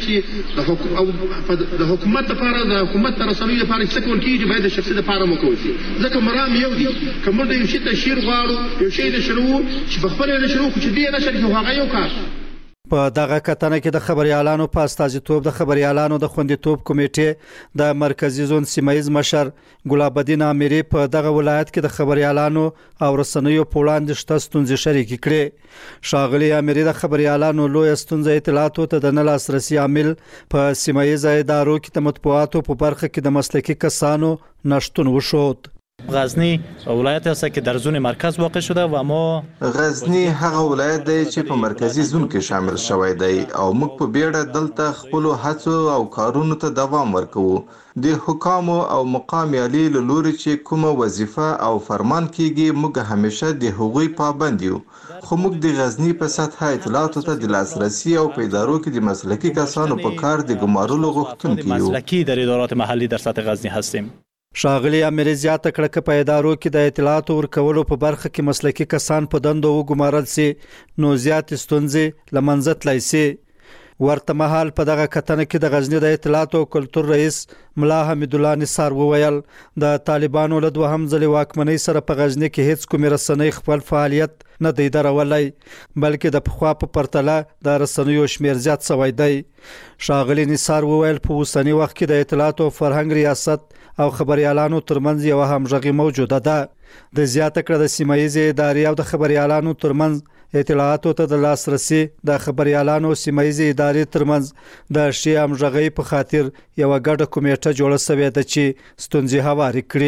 چې د حکومت لپاره د حکومت رسنۍ لپاره څه کول کیږي باید د شخصي لپاره مو کوي ځکه مرام یو دي کوم د یو شي تشهیر غواړو یو شی د شروع چې په خپل نشرو چې دې نشر کې هغه یو کار. په دغه کتنه کې د خبريالانو په استازیتوب د خبريالانو د خوندیتوب کمیټې د مرکزی زون سیمایز مشر ګلاب الدین اميري په دغه ولایت کې د خبريالانو او رسنیو په وړاندې شته ستونزې شریک کړي. شاغلي اميري د خبريالانو لوی ستونزې اطلاعاتو ته د نه لاسرسي عامل په سیمایز ادارو کې د مطبوعاتو په برخه کې د مسلکي کسانو نشټون وشود. غزنی ولایت است که در زون مرکز واقع شده و ما غزنی هغه ولایت دی چې په مرکزی زون کې شامل شوی دی او موږ په بیړه دلته خپل هڅو او کارونو ته دوام ورکوو. د حکامو او مقام عالی له لوري چې کومه وظیفه او فرمان کیږي موږ همیشه د هغوی پابند یو، خو موږ د غزنی په سطح اطلاعاتو ته د لاسرسي او په ادارو کې د مسلکي کسانو په کار د ګمارلو غوښتونکي یو. مسلکی در ادارات محلی در سطح غزنی هستیم. شاغلی امیر زیاته کړه چې په ادارو کې د اطلاعات ورکولو په برخه کې مسلکي کسان په دندو وګمارل سي نو زیات ستونزې لمنځه تلای سي. ورته مهال په دغه کتنه کې د غزنی د اطلاعات او کلتور رئیس ملا حمید الله نثار وویل د طالبانو له دوهم ځل واکمنۍ سره په غزنی کې هیڅ کوم رسنۍ خپل فعالیت نه دی درولای بلکې د پخوا په پرتله د رسنیو شمیر زیات شوی دی. شاغلی نثار وویل په اوسنی وخت کې د اطلاعات او فرهنګ ریاست او خبريالانو ترمنځ یو همغږي موجوده ده. د زیاته کړه د سیمایي ادارې او د خبريالانو ترمنځ اطلاعاتو ته د لاسرسي د خبريالانو سیمایي ادارې ترمنځ د شی همغږي په خاطر یو ګډه کمیټه جوړه شوې ده چې ستونزې هواري کړي.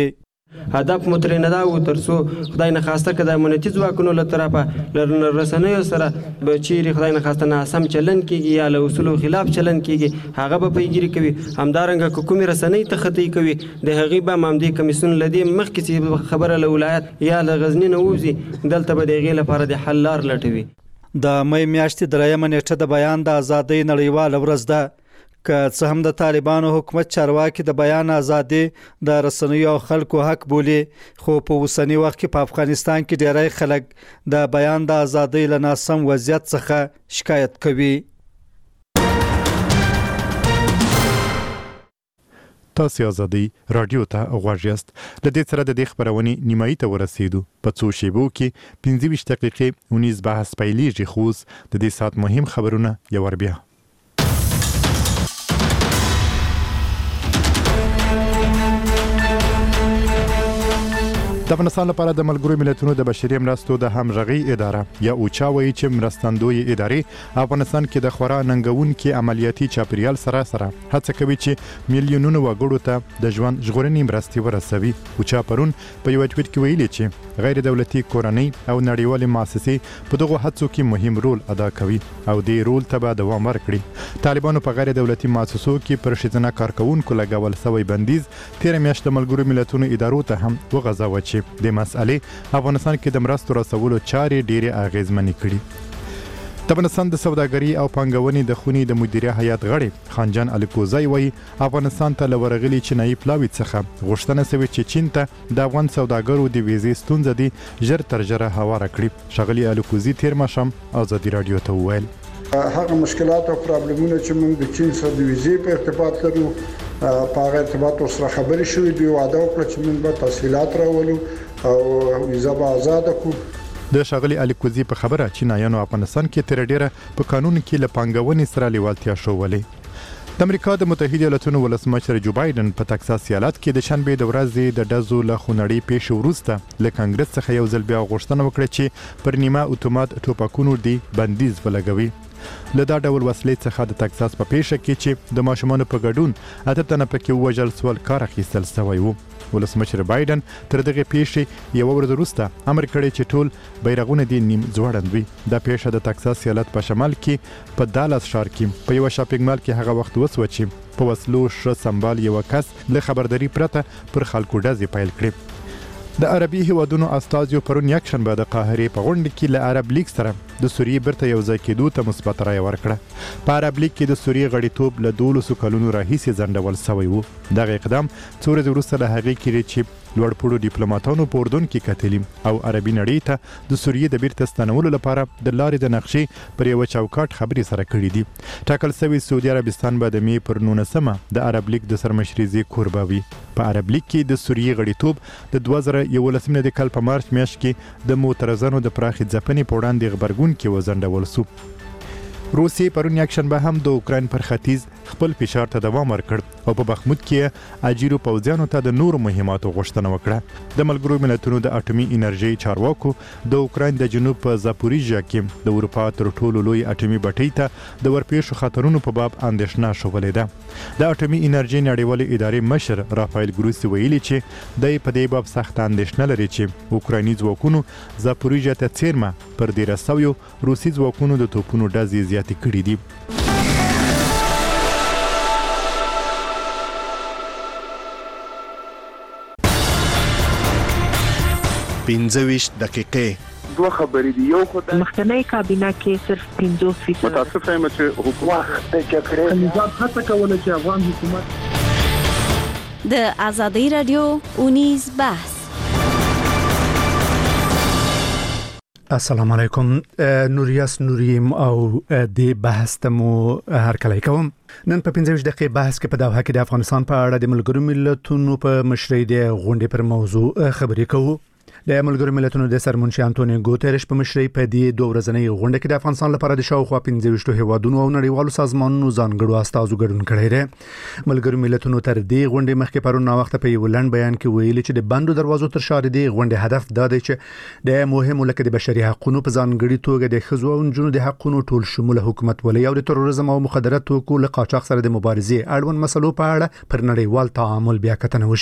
هدف مو ترې نه دا و تر څو خدای نه خواسته که د امنیتي ځواکونو له طرفه له رسنیو سره به چیرې خدای نه خواسته ناسم چلند کېږي یا له اصولو خلاف چلند کېږي هغه به پیګیري کوي. همدارنګه که کومې رسنۍ تخطی کوي د هغې به همدې کمیسیون له دې مخکې چې خبره له ولایت یا له غزني نه ووځي دلته به د هغې لپاره د حل لار لټوي. د مې میاشتې 3 نیټه د بیان د ازادۍ نړیواله ورځ ده. که څه هم د طالبانو حکومت چارواکي د بیان ازادي د رسنیو او خلکو حق بولي، خو په اوسنی وخت کې په افغانستان کې ډېری خلک د بیان د ازادۍ له ناسم وضعیت څخه شکایت کوي. تاسو ازادي رادیو ته غوږ یاست. د دې سره د دې خبرونې نیمایي ته ورسېدو. په څو شیبو کې 25 دقیقې ونیز بحث پیلېږي، خو د دې سات مهم خبرونه یو ور بیا. د افغانستان لپاره د ملګرو ملتونو د بشري مرستو د همغږي اداره یا اوچا وایي چې مرستندوی ادارې افغانستان کې د خورا ننګونکي عملیاتي چاپیریال سره هڅه کوي چې میلیونونو وګړو ته د ژوند ژغورنې مرستې ورسوي. اوچا پرون په یو ټویټ کې ویلي چې غیر دولتي کورنۍ او نړیوالې مؤسسې په دغه هڅو کې مهم رول ادا کوي او دې رول ته به دوام ورکړي. طالبانو په غیر دولتي مؤسسو کې پر ښځینه کارکونکو لګول شوی بندیز تیر میاشت د ملګرو ملتونو ادارو ته هم وغځاوه چې د مسئلې افغانستان کې د مرستو رسولو چارې ډېرې اغیزمنې کړي. د افغانستان د سوداګرۍ او پانګونې د خونې د مدیریت هیئت غړي خانجان الکوزی وایي افغانستان ته له ورغلي چینایي پلاوي څخه غوښتنه شوې چې چین ته د افغان سوداګرو د ویزې ستونزه دي ژر تر ژره هواره کړي. ښاغلي الکوزی تیر ماښام ازادي رادیو ته وویل هغه مشکلات او پرابلمونه چې موږ د چین سره د ویزې په ارتباط لرو په هغه ارتباط سره خبرې شوې دي. وعده وکړه چې موږ به تفصیلات راولو او ویزه به آزاد کړو. د ښاغلي الکوزی په خبره چینایانو افغانستان کې تر ډیره په قانون کې له پانګونې سره لیوالتیا شولې. د امریکا د متحده ایالاتونو ولسمشر جو بایدن په تکساس ایالت کې د شنبه د ورځې د ډزو له خونړۍ پیښې وروسته له کانګرس څخه یو ځل بیا غوښتنه وکړه چې پر نیمه اتومات ټوپکونو دی بندیز ولګوي. له دا ډول وسلې څخه د تکساس په پیښه کې چې د ماشومانو په ګډون 8 تنه پکې وژل شول کار اخیستل شوی و. ولسمشر بایدن تر دغه پیښې یو ورځ وروسته امر کړی چې ټول بیرغونه دي نیم ځوړند وي. دا پیښه د تکساس ایالت په شمال کې په دالاس ښار کې په یو شاپینګ مال کې هغه وخت وسوه چې په وسلو ښه سمبال یو کس له خبرداري پرته پر خلکو ډزې پیل کړې. د عربي هیوادونو استازیو پرون یکشنبه د قاهرې په غونډه کې له عرب لیگ سره د سوریې برته یو ځای کېدو ته مثبت رایه ورکړه. په عرب لیگ کې د سوریې غړیتوب له 12 کلونو راهیسې ځنډول شوی و. دغه اقدام څو ورځې وروسته له هغې کېږي چې لوړپوړو ډیپلوماټانو په اردن کې کتلي او عربي نړۍ ته د سوریې د بیرته ستنولو لپاره د لارې د نقشې پر یو چوکاټ خبرې سره کړې دي. ټاکل شوی سعودي عربستان به د مې پر 19مه د عرب لیگ د سرمشري کوربه وي. په عرب لیگ کې د سوریې غړیتوب د 2011 د کال په مارچ میاشت کې د معترضانو د پراخې ځپنې په وړاندې غبرګون کې وځنډول شو. روسیې پرون یکشنبه هم د اوکراین پر ختیځ خپل فشار ته دوام ورکړ او په بخمود کې اجیرو پوځیانو ته د نورو مهماتو غوښتنه وکړه. د ملګرو ملتونو د اټومي انرژي چارواکو د اوکراین د جنوب په زاپوریژیا کې د اروپا تر ټولو لوی اټومي بټۍ ته د ورپېښو خطرونو په باب اندېښنه شولې ده. د اټومي انرژي نړیوالې ادارې مشر رافایل ګروسی ویلي چې د په دې باب سخت اندېښنه لري چې اوکرایني ځواکونو زاپوریژیا ته څیرمه پر 1300 روسي ځواکونو د توپونو ډزې زیاتې کړې دي. 25 دقیقې دوه خبرې دي. یو خو د مخکنی کابینه کې صرف 50% متاسف یم چې حکومت د جګړې نظام هڅه کوله چې افغان حکومت د ازادي رادیو اونیز بحث. السلام علیکم. نوریاس نوریم او د بحث تمو هر کله کوم. نن په 15 دقیقې بحث کې په دوحه کې د افغانستان په اړه د ملګرو ملتونو په مشرۍ د غونډې پر موضوع خبرې کوو. د ملګرو ملتونو د سرمنشي انټونیو ګوتریش په مشرۍ په دې دوه ورځنۍ غونډه کې د افغانستان لپاره د شاوخوا 15 هیوادونو او نړیوالو سازمانونو ځانګړو استازو ګډون کړی دی. ملګرو ملتونو تر دې غونډې مخکې پرون وخت په یو لنډ بیان کې ویلي چې د بندو دروازو تر شا د غونډې هدف دا دی چې د مهمو لکه د بشري حقوقو په ځانګړي توګه د ښځو او نجونو د حقوقو ټول شموله حکومت ولې او د تروریزم او مخدراتو له قاچاق سره د مبارزې اړوند مسلو په اړه پر نړیوال تعامل بیا کتنه وشي.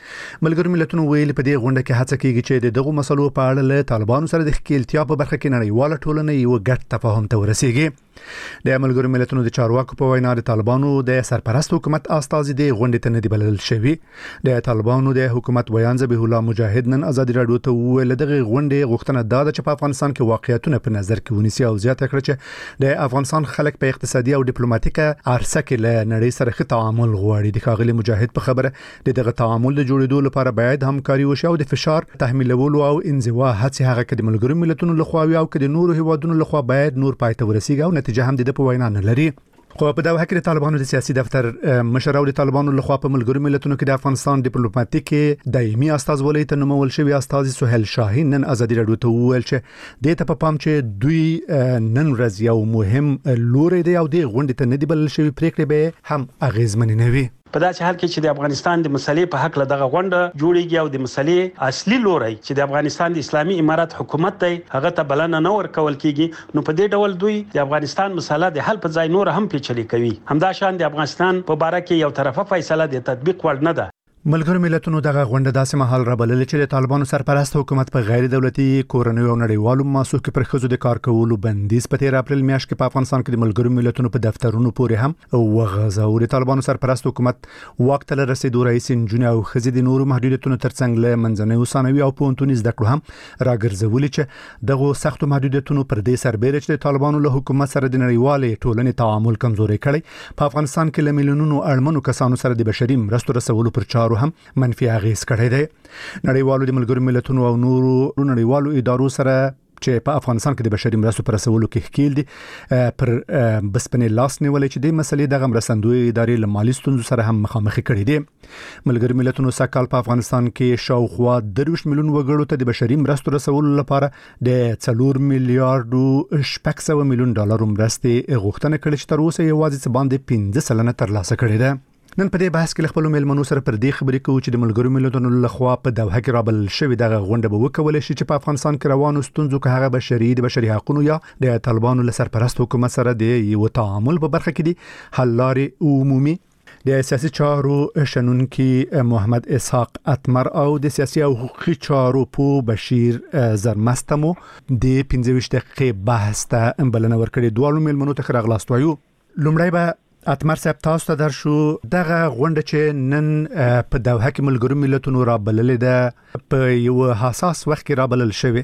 ملګرو ملتونو ویلي په دې غونډه کې هڅه کیږي چې دغه مسلو په اړه له طالبانو سره د ښکیلتیا په برخه کې نړیواله ټولنه یو ګډ تفاهم ته ورسیږي. د ملګرو ملتونو د چارواکو په وینا د طالبانو د سرپرست حکومت استازي د غونډې ته نه دی بلل شوی. د طالبانو د حکومت ویان ذبیح الله مجاهد نن ازادي راډیو ته ویل دغه غونډې غوښتنه دا ده چې په افغانستان کې واقعیتونه په نظر کې ونیسي او زیاته کړي چې د افغانستان خلک په اقتصادي او ډیپلوماټیکه عرصه کې له نړۍ سره ښه تعامل غواړي. د ښاغلي مجاهد په خبره دغه تعامل د جوړېدو لپاره باید همکاري وشي او د فشار تحمیلولو او انزوا هڅې هغه کې د ملګرو ملتونو لخوا او کې د نورو هیوادونو لخوا باید نور پای ته ورسیږي او نتیجه هم د په وینا نه لري. خو په دغه کې د طالبانو د سیاسي دفتر مشر او د طالبانو لخوا په ملګرو ملتونو کې د افغانستان ډیپلوماټیک دایمي استازولۍ ته نومول شوی استاذ سهیل شاهین نن ازادي راډیو ته وویل چې د ته په پام چې دوی نن ورځ یو مهم لوري دی او د غونډې ته نه دی بلل شوی پریکړې به هم اغیزمن نه وي. په داسې حال کې چې د افغانستان د مسلې په حق له دغه غونډه جوړیږي او د مسلې اصلي لوري چې د افغانستان د اسلامي امارات حکومت دی هغه ته بلنه نه ورکول کیږي نو په دې ډول دوی د افغانستان مسله د حل په ځای نور هم پیچلي کوي. همدا شان د افغانستان په باره کې یو طرفه فیصله د تطبیق وړ نه ده. ملګرو ملتونو دغه غونډه داسې مهال رابللې چې د طالبانو سرپرست حکومت په غیر دولتي کورنیو او نړیوالو مؤسسو کې پر ښځو د کار کولو بندیز په 13 اپریل میاشت کې په افغانستان کې د ملګرو ملتونو په دفترونو پورې هم وغځاو. د طالبانو سرپرست حکومت واک ته رسیدو رئیس نجونې او ښځې د نورو محدودیتونو ترڅنګ له منځنۍ ثانوي او پوهنتوني زده کړو هم راګرځولي چې دغه سختو محدودیتونو پر دې سربېره چې د طالبانو له حکومت سره د نړیوالې ټولنې تعامل کمزوري کړي په افغانستان کې له میلیونونو اړمنو کسانو سره د بشري مرستو رسولو پر چارو هم منفي اغیز کړی دی. نړیوالو د ملګرو ملتونو او نورو نړیوالو ادارو سره چې په افغانستان کې د بشري مرستو پر رسولو کې ښکیل دي پر بسپنې لاس نیولې چې د مسلې دغه مرستندوی ادارې له مالي ستونزو سره هم مخامخ کړي دي. ملګرو ملتونو سکهال په افغانستان کې شاوخوا 30 میلیون وګړو ته د بشري مرستو رسولو لپاره د 4 میلیارډ 600 میلیون ډالر مرستې غوښتنه کړې چې تر اوسه یوازې باندې 15% ترلاسه کړې ده. نن په دې بحث کې خپل مېلمنو سره پر دې خبرې کوو چې د ملګرو ملتونو لخوا په دوحه کې رابلل شوی دغه غونډه به وکول شي چې په افغانستان کې روانو ستونزو کې هغه د بشري حقوقو یا د طالبانو له سرپرست حکومت سره د یو تعامل په برخه کې دي حل لارې عمومي. د سیاسي چارو شنونکي محمد اسحاق اتمر او د سیاسي او حقوقي چارو په بشیر زرمستمو د 15 دقیقې بحث ته بلنه ورکړې. دوه مېلمنو ته راغلاست وایو. لومړی به اتمر صاحب تاسو ته درشو دغه غونډه چې نن په دوحه کې ملګرو ملتونو را بللې ده په یو حساس وخت کې را بلل شوی.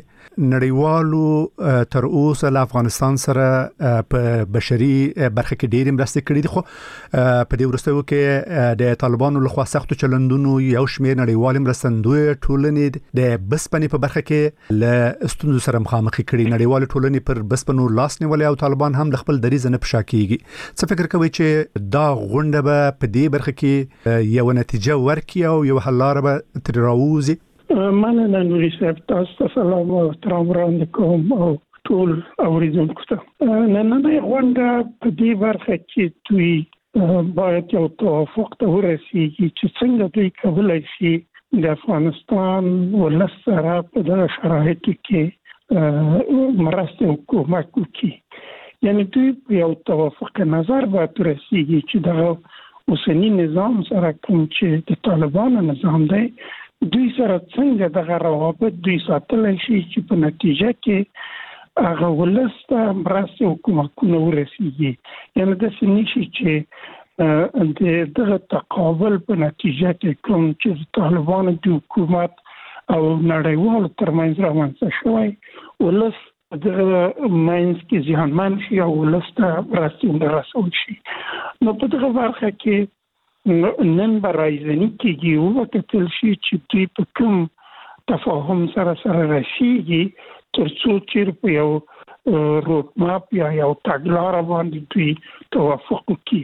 نړیوالو تر اوسه له افغانستان سره په بشري برخه کې ډېر مرستې کړې دي خو په دې وروستیو کې د طالبانو لخوا سختو چلندونو یو شمېر نړیوال مرستندوی ټولنې د بسپنې په برخه کې له ستونزو سره مخامخ کړي. نړیوال ټولنې پر بسپنو لاس نیولې او طالبان هم د خپل دریځ نه پشا کیږي. څه فکر کوي چې دا غونډه به په دې برخه کې یو نتیجه ورکړي او یو حل لاره به تر راوځي؟ مننه نوري صاحب، تاسو ته سلام او احترام وړاندې کوم او ټول اوریدونکو ته. نننۍ غونډه په دې برخه کې دوی باید یو توافق ته ورسیږي چې څنګه دوی کولی شي د افغانستان ولس سره په دغه شرایطو کې مرسته حکومت وکړي. یعنی دوی یو توافق نظر باید ورسیږي چې دغه اوسنی نظام سره کوم چې د طالبانو نظام دی دوی سره څنګه دغه روابط دوی ساتلی شي چې په نتیجه کې هغه ولس ته مرستې حکومتونه ورسیږي. یعنی داسې نه شي چې د دغه تقابل په نتیجه کې کوم چې د طالبانو د حکومت او نړیوالو ترمنځ رامنځته شوی ولس دغه منځ کې زیانمن شي او ولس ته مرستې ونه رسول شي. نو په دغه برخه کې نن به رایزني کېږي وکتل شي چې دوی په کوم تفاهم سره رسیږي تر څو چې په یو روډ ماپ یا یو تګلاره باندې دوی توافق وکړي.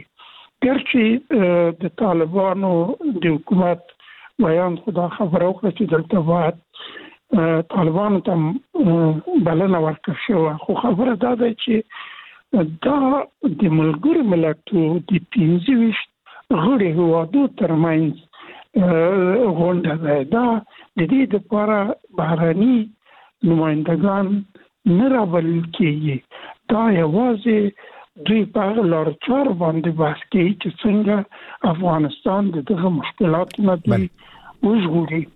ګرچې د طالبانو د حکومت بیان خدا خبره وکړه چې دلته باید طالبانو ته بلنه ورکړل شوه، خو خبره دا ده چې دا د ملګرو ملتونو د 15 غړي هیوادو ترمنځ غونډه ده. دا د دې لپاره بهرني نمایندګان نه رابلل کېږي. دا یوازې دوی په هغه لارو چارو باندې بحث کوي چې څنګه افغانستان د دغه مشکلاتو نه دوی وژغوري.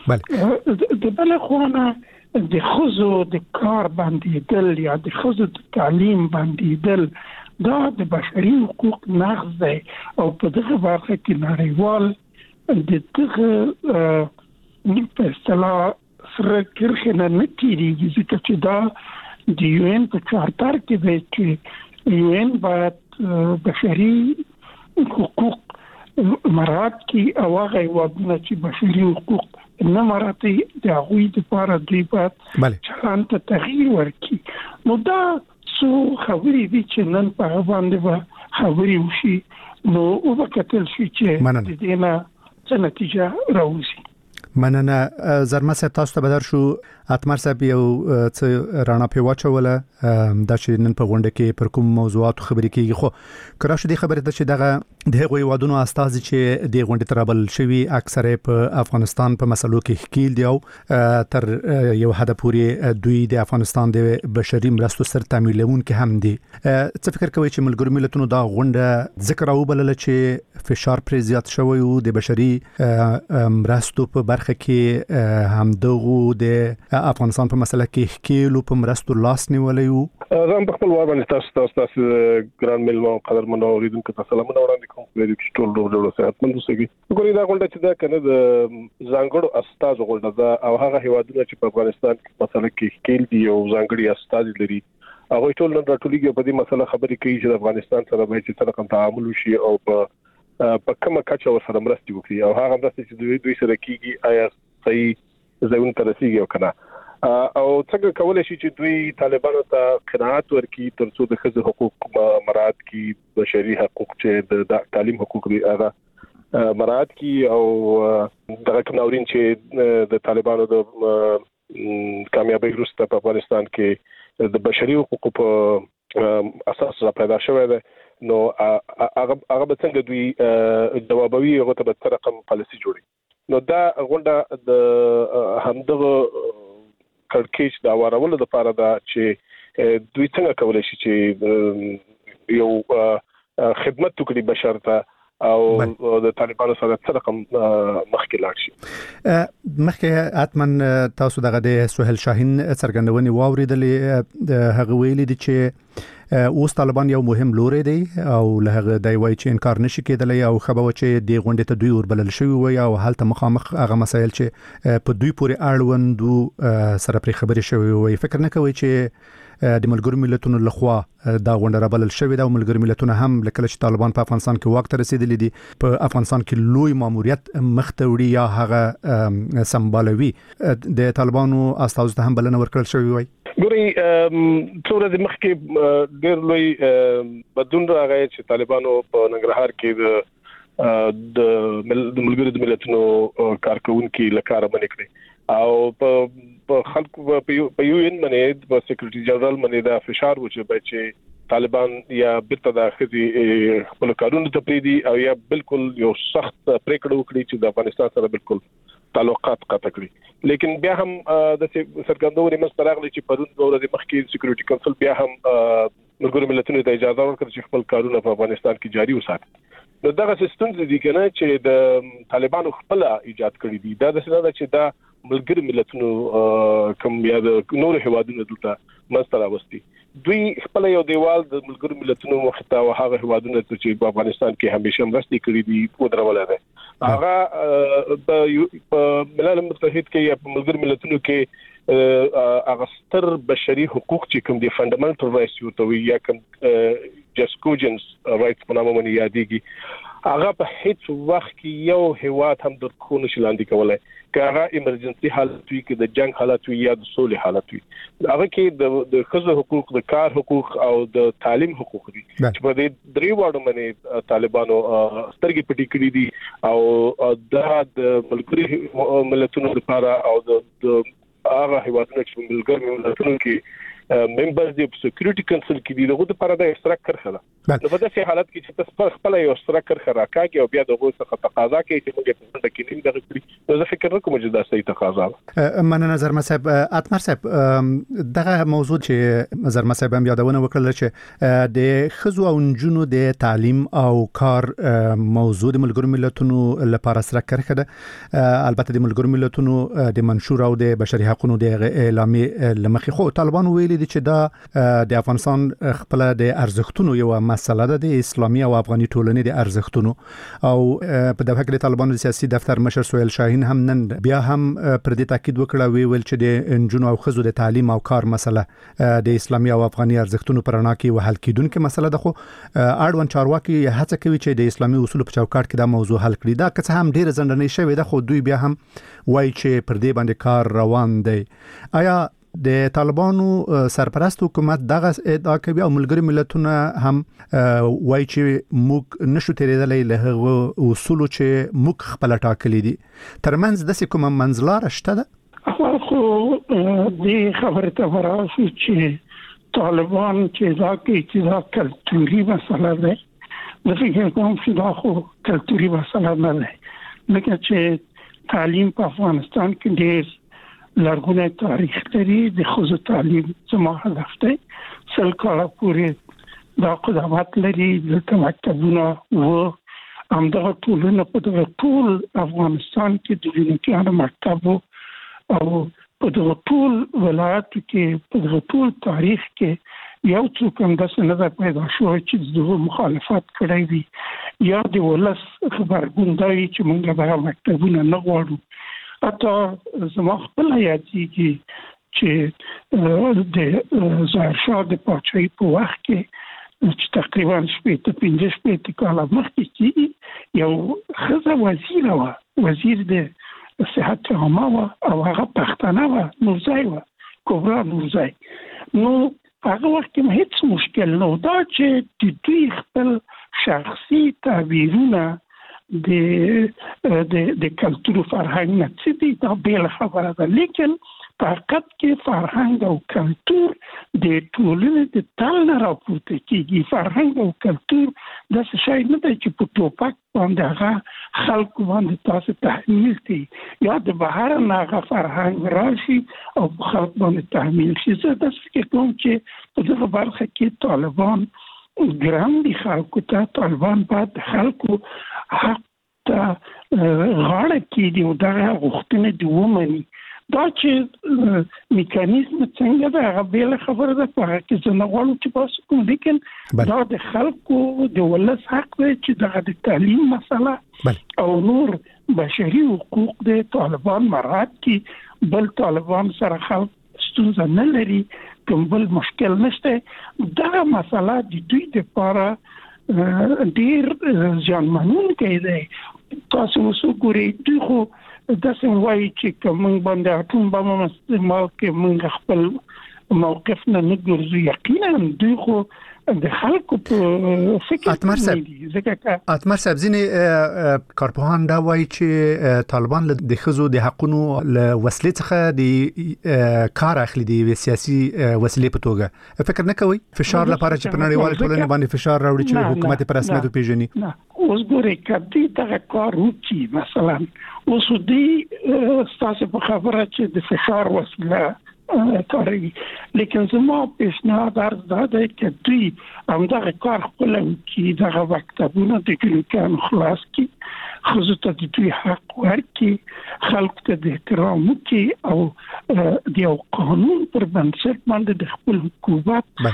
د بل خوانه د خزو د کار باندې دل یا د خزو د تعلیم باندې دل دا د بشري حقوق نقض دی او په دغه برخه کې نړیوال د دغه په اصطلاح سره کرخنه نه تیریږي ځکه چې دا د یو ان په چارتر کې دی چې یو ان باید بشري حقوق مراعات کړي او هغه هیوادونه چې بشري حقوق نه مراعات د هغوی لپاره دوی باید چلند ته تغییر ورکړي. نو دا څو خبرې دي چې نن په باندې به خبرې وشي نو وبکتل شي چې د دې نه څه نتیجه راوځي. مننه. زرمه صاحب تاسو ته بدر شو اتمر صاحب یو څه رانا په واچوله دا چې نن په غونډه کې پر کوم موضوعات خبرې کیږي خو کړه شو دي خبره ده چې دغه د هغوی وادونو استاد چې د غونډې ترابل شوی اکثره په افغانستان په مسلو کې ښکیل دی او تر یو حد پورې دوی د افغانستان د بشري مرستو سر تامینون کې هم دي. څه فکر کوي چې ملګرو ملتونو دا غونډه ذکر او بلل چې فشار پر زیات شوی او د بشري مرستو په برخه کې هم دغه د افغانستان په مسله کې ښکیل او په مرستو لاس نیولې وو؟ زم په خپل وار باندې تاسو ګران ملمو قدرمنو اوریدونکو ته سلامونه وړاندې کوم په دې کې ټول ډول صحتمند اوسئ. ګورې دا غونډه چې دا کنه د ځانګړو استاد غونډه ده او هغه هیوادونه چې په افغانستان کې مسله کې ښکیل دي او ځانګړي استاد لري هغه ټول نن راټولېږي په دې مسله خبرې کوي چې د افغانستان سره به چې څنګه تعامل وشي او په کومه کچه ورسره مرستې وکړي او هغه مرستې چې دوی سره کیږي آیا صحیح ځایونه ته رسیږي او کنه او څنګه کولای شي چې دوی طالبانو ته قناعت ورکړي ترڅو د ښځو حقوق مراعات کړي بشري حقوق چې د تعلیم حقوق لري هغه مراعات کړي او دغه ناورین چې د طالبانو د کامیابی وروسته په افغانستان کې د بشري حقوقو په اساس را پیدا شوی دی نو هغه به څنګه دوی جوابوي هغه ته به رقم پالیسي جوړي. نو دا غونډه د همدغه کړکېچ د اورولو لپاره دا چې دوی څنګه کولای شي چې یو خدمت وکړي بشر ته او د طالبانو سره څه رقم مخکې لاړ شي. مخکې اتمن تاسو دغه د سهیل شاهین څرګندونې واوریدلې هغه ویلي دي چې اوس طالبان یو مهم لوري دی او له هغه دی وایي چې انکار نشي کېدلی او خبره چې د غونډې ته دوی وربلل شوی وي او حالت مخامخ هغه مسایل چې په دوی پورې اړوند سره پر خبرې شوی وي. فکر نه کوي چې د ملګرو ملتونو لخوا دا غونډه رابلل شوې ده او ملګرو ملتونو هم لکه چې طالبان په افغانستان کې واک ته رسیدلي دي په افغانستان کې لوی ماموریت مخته وړي یا هغه سمبالوي د طالبانو استازو ته هم بلنه ورکړل شوې وي؟ ګوري څو ورځې مخکې ډېر لوی بدلون راغی چې طالبانو په ننګرهار کې د ملګرو ملتونو کارکونکو لکاره باندې کړی او په خلکو په یو ان باندې په سیکریټری جنرال باندې دا فشار و چې طالبان یا بیرته د خزي خپل کارونو ته پریدي او یا بالکل یو سخت پریکړه وکړي چې د افغانستان سره بالکل تعلقات قطع کړي. لیکن بیا هم د سرګندوري مستراغلي چې پرون ورځ مخکې سیکریټری کونسل بیا هم ملګرو ملتونو ته اجازه ورکړه چې خپل کارونه په افغانستان کې جاري وساتي. نو دغه سیستم دي کنه چې د طالبانو خپل ایجاد کړی دي دا د څه نه چې دا ملګرو ملتونو کوم یا د نور هوادونو دلته مستر اوستي دوی خپل یو دیوال د ملګرو ملتونو مخته او هغه هوادونو چې په افغانستان کې همیشه مرستې کړې دي ودرولای دي هغه په ملل متحد کې یا په ملګرو ملتونو کې هغه ستر بشري حقوق چې کوم دي فندامنټل رائټس یو ته یا کوم جسکوجنز رائټس په نامه باندې یادېږي هغه په هیڅ وخت کې یو هواد هم د خو نشي لاندې کولای که هغه ایمرجنسي حالت وي که د جنگ حالت وي یا د سولې حالت وي هغه کې د ښځو حقوق د کار حقوق او د تعلیم حقوق دي چې په دې درې واړو باندې طالبانو سترګې پټې کړې دي او دا د ملګرو ملتونو لپاره او د هغه هیوادونو چې ملګرو ملتونو کې ممبرز دی په سکیورټي کونسل کې دي دغه لپاره د اشتراک کرخه ده نو په داسې حالت کې چې تاسو خپل یو اشتراک کرخه راکاږي او بیا دغه څخه تقاضا کوي چې موږ په څنډه کې نه دغه کړی زه فکر نکوم چې دا صحیح تقاضا ده. مننه زرمه صاحب. اتمر صاحب دغه موضوع چې زرمه صاحب هم یادونه وکړه چې د خزو او نجونو د تعلیم او کار موضوع د ملګرو ملتونو لپاره سره کرخه ده. البته د ملګرو ملتونو د منشور او د بشري حقوقو د اعلامیې لمخې خو طالبان ویلي دي چې دا د افغانستان خپل د ارزښتونو یو مسله ده د اسلامي او افغاني ټولنې د ارزښتونو. او په دغه کې د طالبانو سیاسي دفتر مشر سهیل شاهین هم نن بیا هم پر دې تاکید وکړه ویل چې د انجونو او خزو د تعلیم او کار مسله د اسلامي او افغاني ارزښتونو پر اړه کې وحل کیدونکې مسله ده. خو اړوند چارواکي هڅه کوي چې د اسلامي اصولو په چوکاټ کې دا موضوع حل کړي. دا که څه هم ډېر ځنډنې شوې ده خو دوی بیا هم وایي چې پر دې باندې کار روان دی. آیا د طالبانو سرپرست حکومت دغه ادعا کوي او ملګری ملتونه هم وایي چې موږ نشو تیریدلی له هغه اصولو چې موږ خپل ټاکلي دي؟ ترمنځ داسې کومه منځلاره شته ده؟ خو دې خبرې ته وراسو چې طالبان چې دا کوي چې دا کلتوري مسله ده. زه فکر کوم چې دا خو کلتوري مسله نه ده، لکه چې تعلیم په افغانستان کې ډېر لرغونی تاریخ لري. د خزو تعلیم زما هدف دی. 100 کاله پورې دا قدامت لري. دلته مکتبونه و همدغه ټولنه په دغه ټول افغانستان کې د جنوبیانو مکتب او په دغه ټول ولایتو کې په دغه ټول تاریخ کې یو څوک هم داسې نه ده پیدا شوی چې دغه مخالفت کړی وي یا د ولس خبرګون دا وي چې موږ دغه مکتبونه نه غواړو. حتی زما خپل یادېږي چې د ظاهرشاه د پاچاهۍ په وخت کې چې تقریبا 15 کاله مخکې یو ښځه وزیره وه، وزیر د صحت عامه وه او هغه پښتنه وه، نورزی وه، کبرا نورزی. نو هغه وخت کې هیڅ مشکل نه و. دا چې د دوی خپل شخصي تعبیرونه د کلتور فرهنګ نه څه دي دا بیل خبره ده، لیکن په حقیقت کې فرهنګ او کلتور د ټولنې د تل نه راپورته کیږي. فرهنګ او کلتور داسې شی نه دی چې په ټوپک باندې هغه خلکو باندې تاسو تحمیل کړي یا د بهر نه هغه فرهنګ راشي او په خلک باندې تحمیل شي. زه داسې فکر کوم چې په دغه برخه کې طالبان ګران دي خلکو ته. طالبان باید د خلکو حق ته غاړه کېږدي او دغه غوښتنې دې ومني. دا چې میکانیزم څنګه ده هغه بېله خبره ده، په هغه کې زه نه غواړم چې بحث وکړم، لیکن دا د خلکو د ولس حق دی چې دغه د تعلیم مسله او نور بشري حقوق د طالبان مراعات کړي. بل طالبان سره خلک ستونزه نه لري، کوم بل مشکل نشته. دغه مسله د دوی دپاره ډېر زیانمنونکی دی. تاسو اوس وګورئ دوی خو داسې وایي چې که موږ باندې اټوم بم استعمال کړي موږ خپل موقف نه ګرځو. یقینا دوی خو د خلکو په فکر اتمر صاحب ځینې کارپوهان دا وایي چې طالبان د ښځو د حقونو له وسیلې څخه د کار اخلي د سیاسي وسیلې په توګه. فکر نه کوي فشار لپاره چې په نړیوال ټولنې باندې فشار راوړي چې حکومت په رسمیت وپیژني؟ اوس ګورئ کدی دغه کار وکړي، مثلا اوس دوی ستاسو په خبره چې د فشار وسیله کاروي، لیکن زما پیشنهاد عرض دا دی چې دوی همدغه کار خپله وکړي، دغه مکتبونه د جنوبیانو خلاص کړي، ښځو ته د دوی حق ورکړي، خلکو ته د احترام وکړي او د یو قانون پر بنسټ باندې د خپل حکومت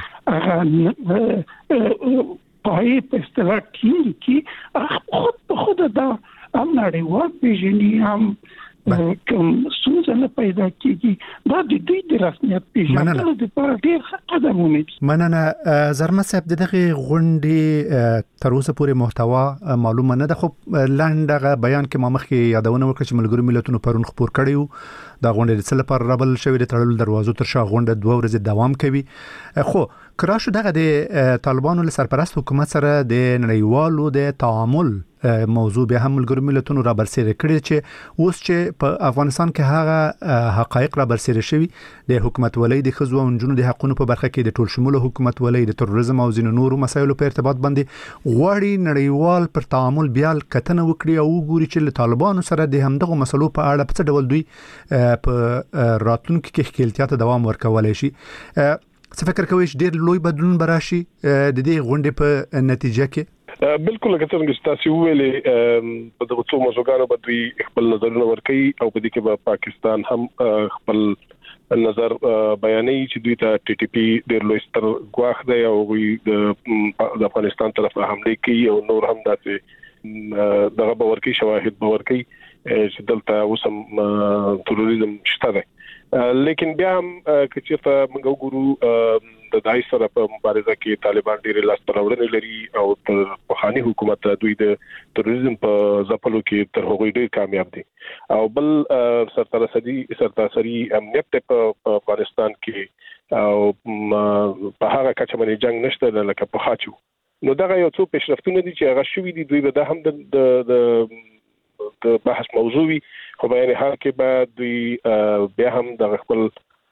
هغه پای په اصطلاح کې خود دا هم نړیوال پیژني هم کوم ستونزه نه پیدا کیږي. دا د دوی د رسمیت پیژندلو لپاره ډېر ښه قدمونه دي. مننه. زرمه صاحب د دغه غونډې تر اوسه پورې محتوا معلومه نه ده، خو لنډغه بیان کې ما مخکې یادونه وکړه چې ملګرو ملتونو پرون خبر کړی و دا غونډه د څه لپاره رابل شوې د تړلو دروازو تر شا غونډه 2 ورځې دوام کوي. خو کراشو دغه د طالبانو له سرپرست حکومت سره د نړیوالو د تعامل موضوع به هم ملګرو ملتونو را برسېره کړی چې اوس چې په افغانستان کې هغه حقایق را برسېره شوي د حکومت ولې د ښځو او نجونو د حقوقو په برخه کې د ټول شموله حکومت ولې د تروریزم او ځینو نورو مسایلو په ارتباط باندې غواړي نړیوال پر تعامل بیا کتنه وکړي او وګوري چې له طالبانو سره د همدغه مسلو په اړه په څه ډول دوی په راتلونکي کې ښکېلتیا ته دوام ورکولی شي. څه فکر کوئ چې ډېر لوی بدلون به راشي د دې غونډې په نتیجه کې؟ بالکل لکه څنګه چې تاسو ویلې په دغه څو موضوعاتو باندې دوی خپل نظرونه ورکوي او په دې کې به پاکستان هم خپل نظر بیانوي چې دوی ته ټي ټي پی ډېر لوی ستر ګواښ دی او د افغانستان طرف ته حمله کوي او نور هم داسې دغه باور کوي شواهد باور کوي چې دلته اوس هم تروریزم شته دی. لیکن بیا هم کچېرته موږ وګورو د دای سره په مبارزه کې طالبان ډېر لاس تراوړنې لري او تر پخوانی حکومت دوی د تروریزم په ځپلو کې تر هغه ډېر کامیاب دي او بل سرتاسري امنیت په افغانستان کې او په هغه کچه باندې جنگ نشته لکه په خاچو. نو دغه یو څو پیشرفتونه دي چې هغه شوي دي دوی به دا هم د بحث موضوع وي خو بیان حال کې بعد دوی بیا هم د خپل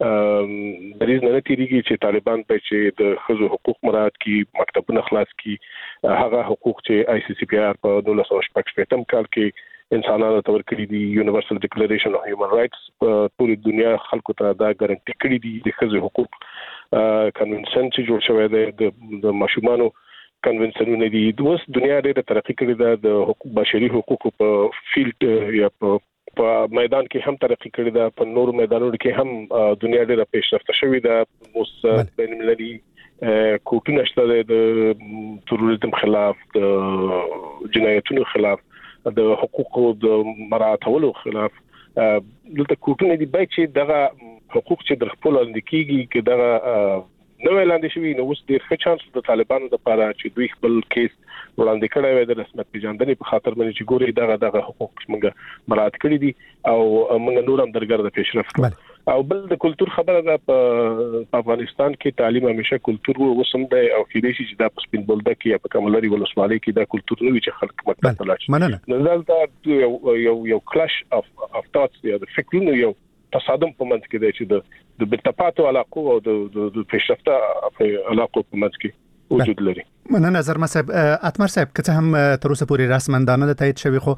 دریز نه تیریږي چې طالبان په چې د ښځو حقوق مراعات کړي مکتبونه خلاص کړي هغه حقوق چې آی سی سی پی آر په 1948 کال کې انسانانو ته ورکړي دي یونیورسل ډیکلریشن اف هیومن رائټس ټول دنیا خلکو ته دا ګارانټي کړي دي د ښځو حقوق کنونشن چې جوړ شوی دی د ماشومانو کنونشنونه دي. اوس دنیا ډېره ترقی کړې ده د بشري حقوقو په فیلډ یا په میدان کې هم ترقی کړې ده په نورو میدانونو کې هم دنیا ډېره پیشرفته شوې ده. اوس بین المللي کوټونه شته د تروریزم خلاف د جنایتونو خلاف د حقوقو د مراعاتولو خلاف دلته کوټونه دي باید چې دغه حقوق چې در خپل وړاندې کیږي کې دغه نو وړاندې شوی نو اوس ډېر ښه چانس د طالبانو لپاره چې دوی خپل کیس وړاندې کړی وي د رسمیت پیژندنې په خاطر باندې چې ګوري دغه حقوق موږ مراعات کړی دي او موږ نور هم درګرده پیشرفت او بل د کلچر خبره ده په افغانستان کې تعلیم همیشه کلچر وسم دی او کېدای شي چې دا په سپین بولده کې یا په کمالري ولسوالۍ کې دا کلچر نه وي چې خلک مکتب ته لاړ شي. نو دلته یو کلاش اف ټاټس یا د فکرونو یو تصادم په منځ کې دی چې د بالتفاتو علاقو او د پیشرفته علاقو په منځ کې وجود لري. مننه نظر صاحب. اتمر صاحب که څه هم تر اوسه پورې رسمندانه د تایید شوی خو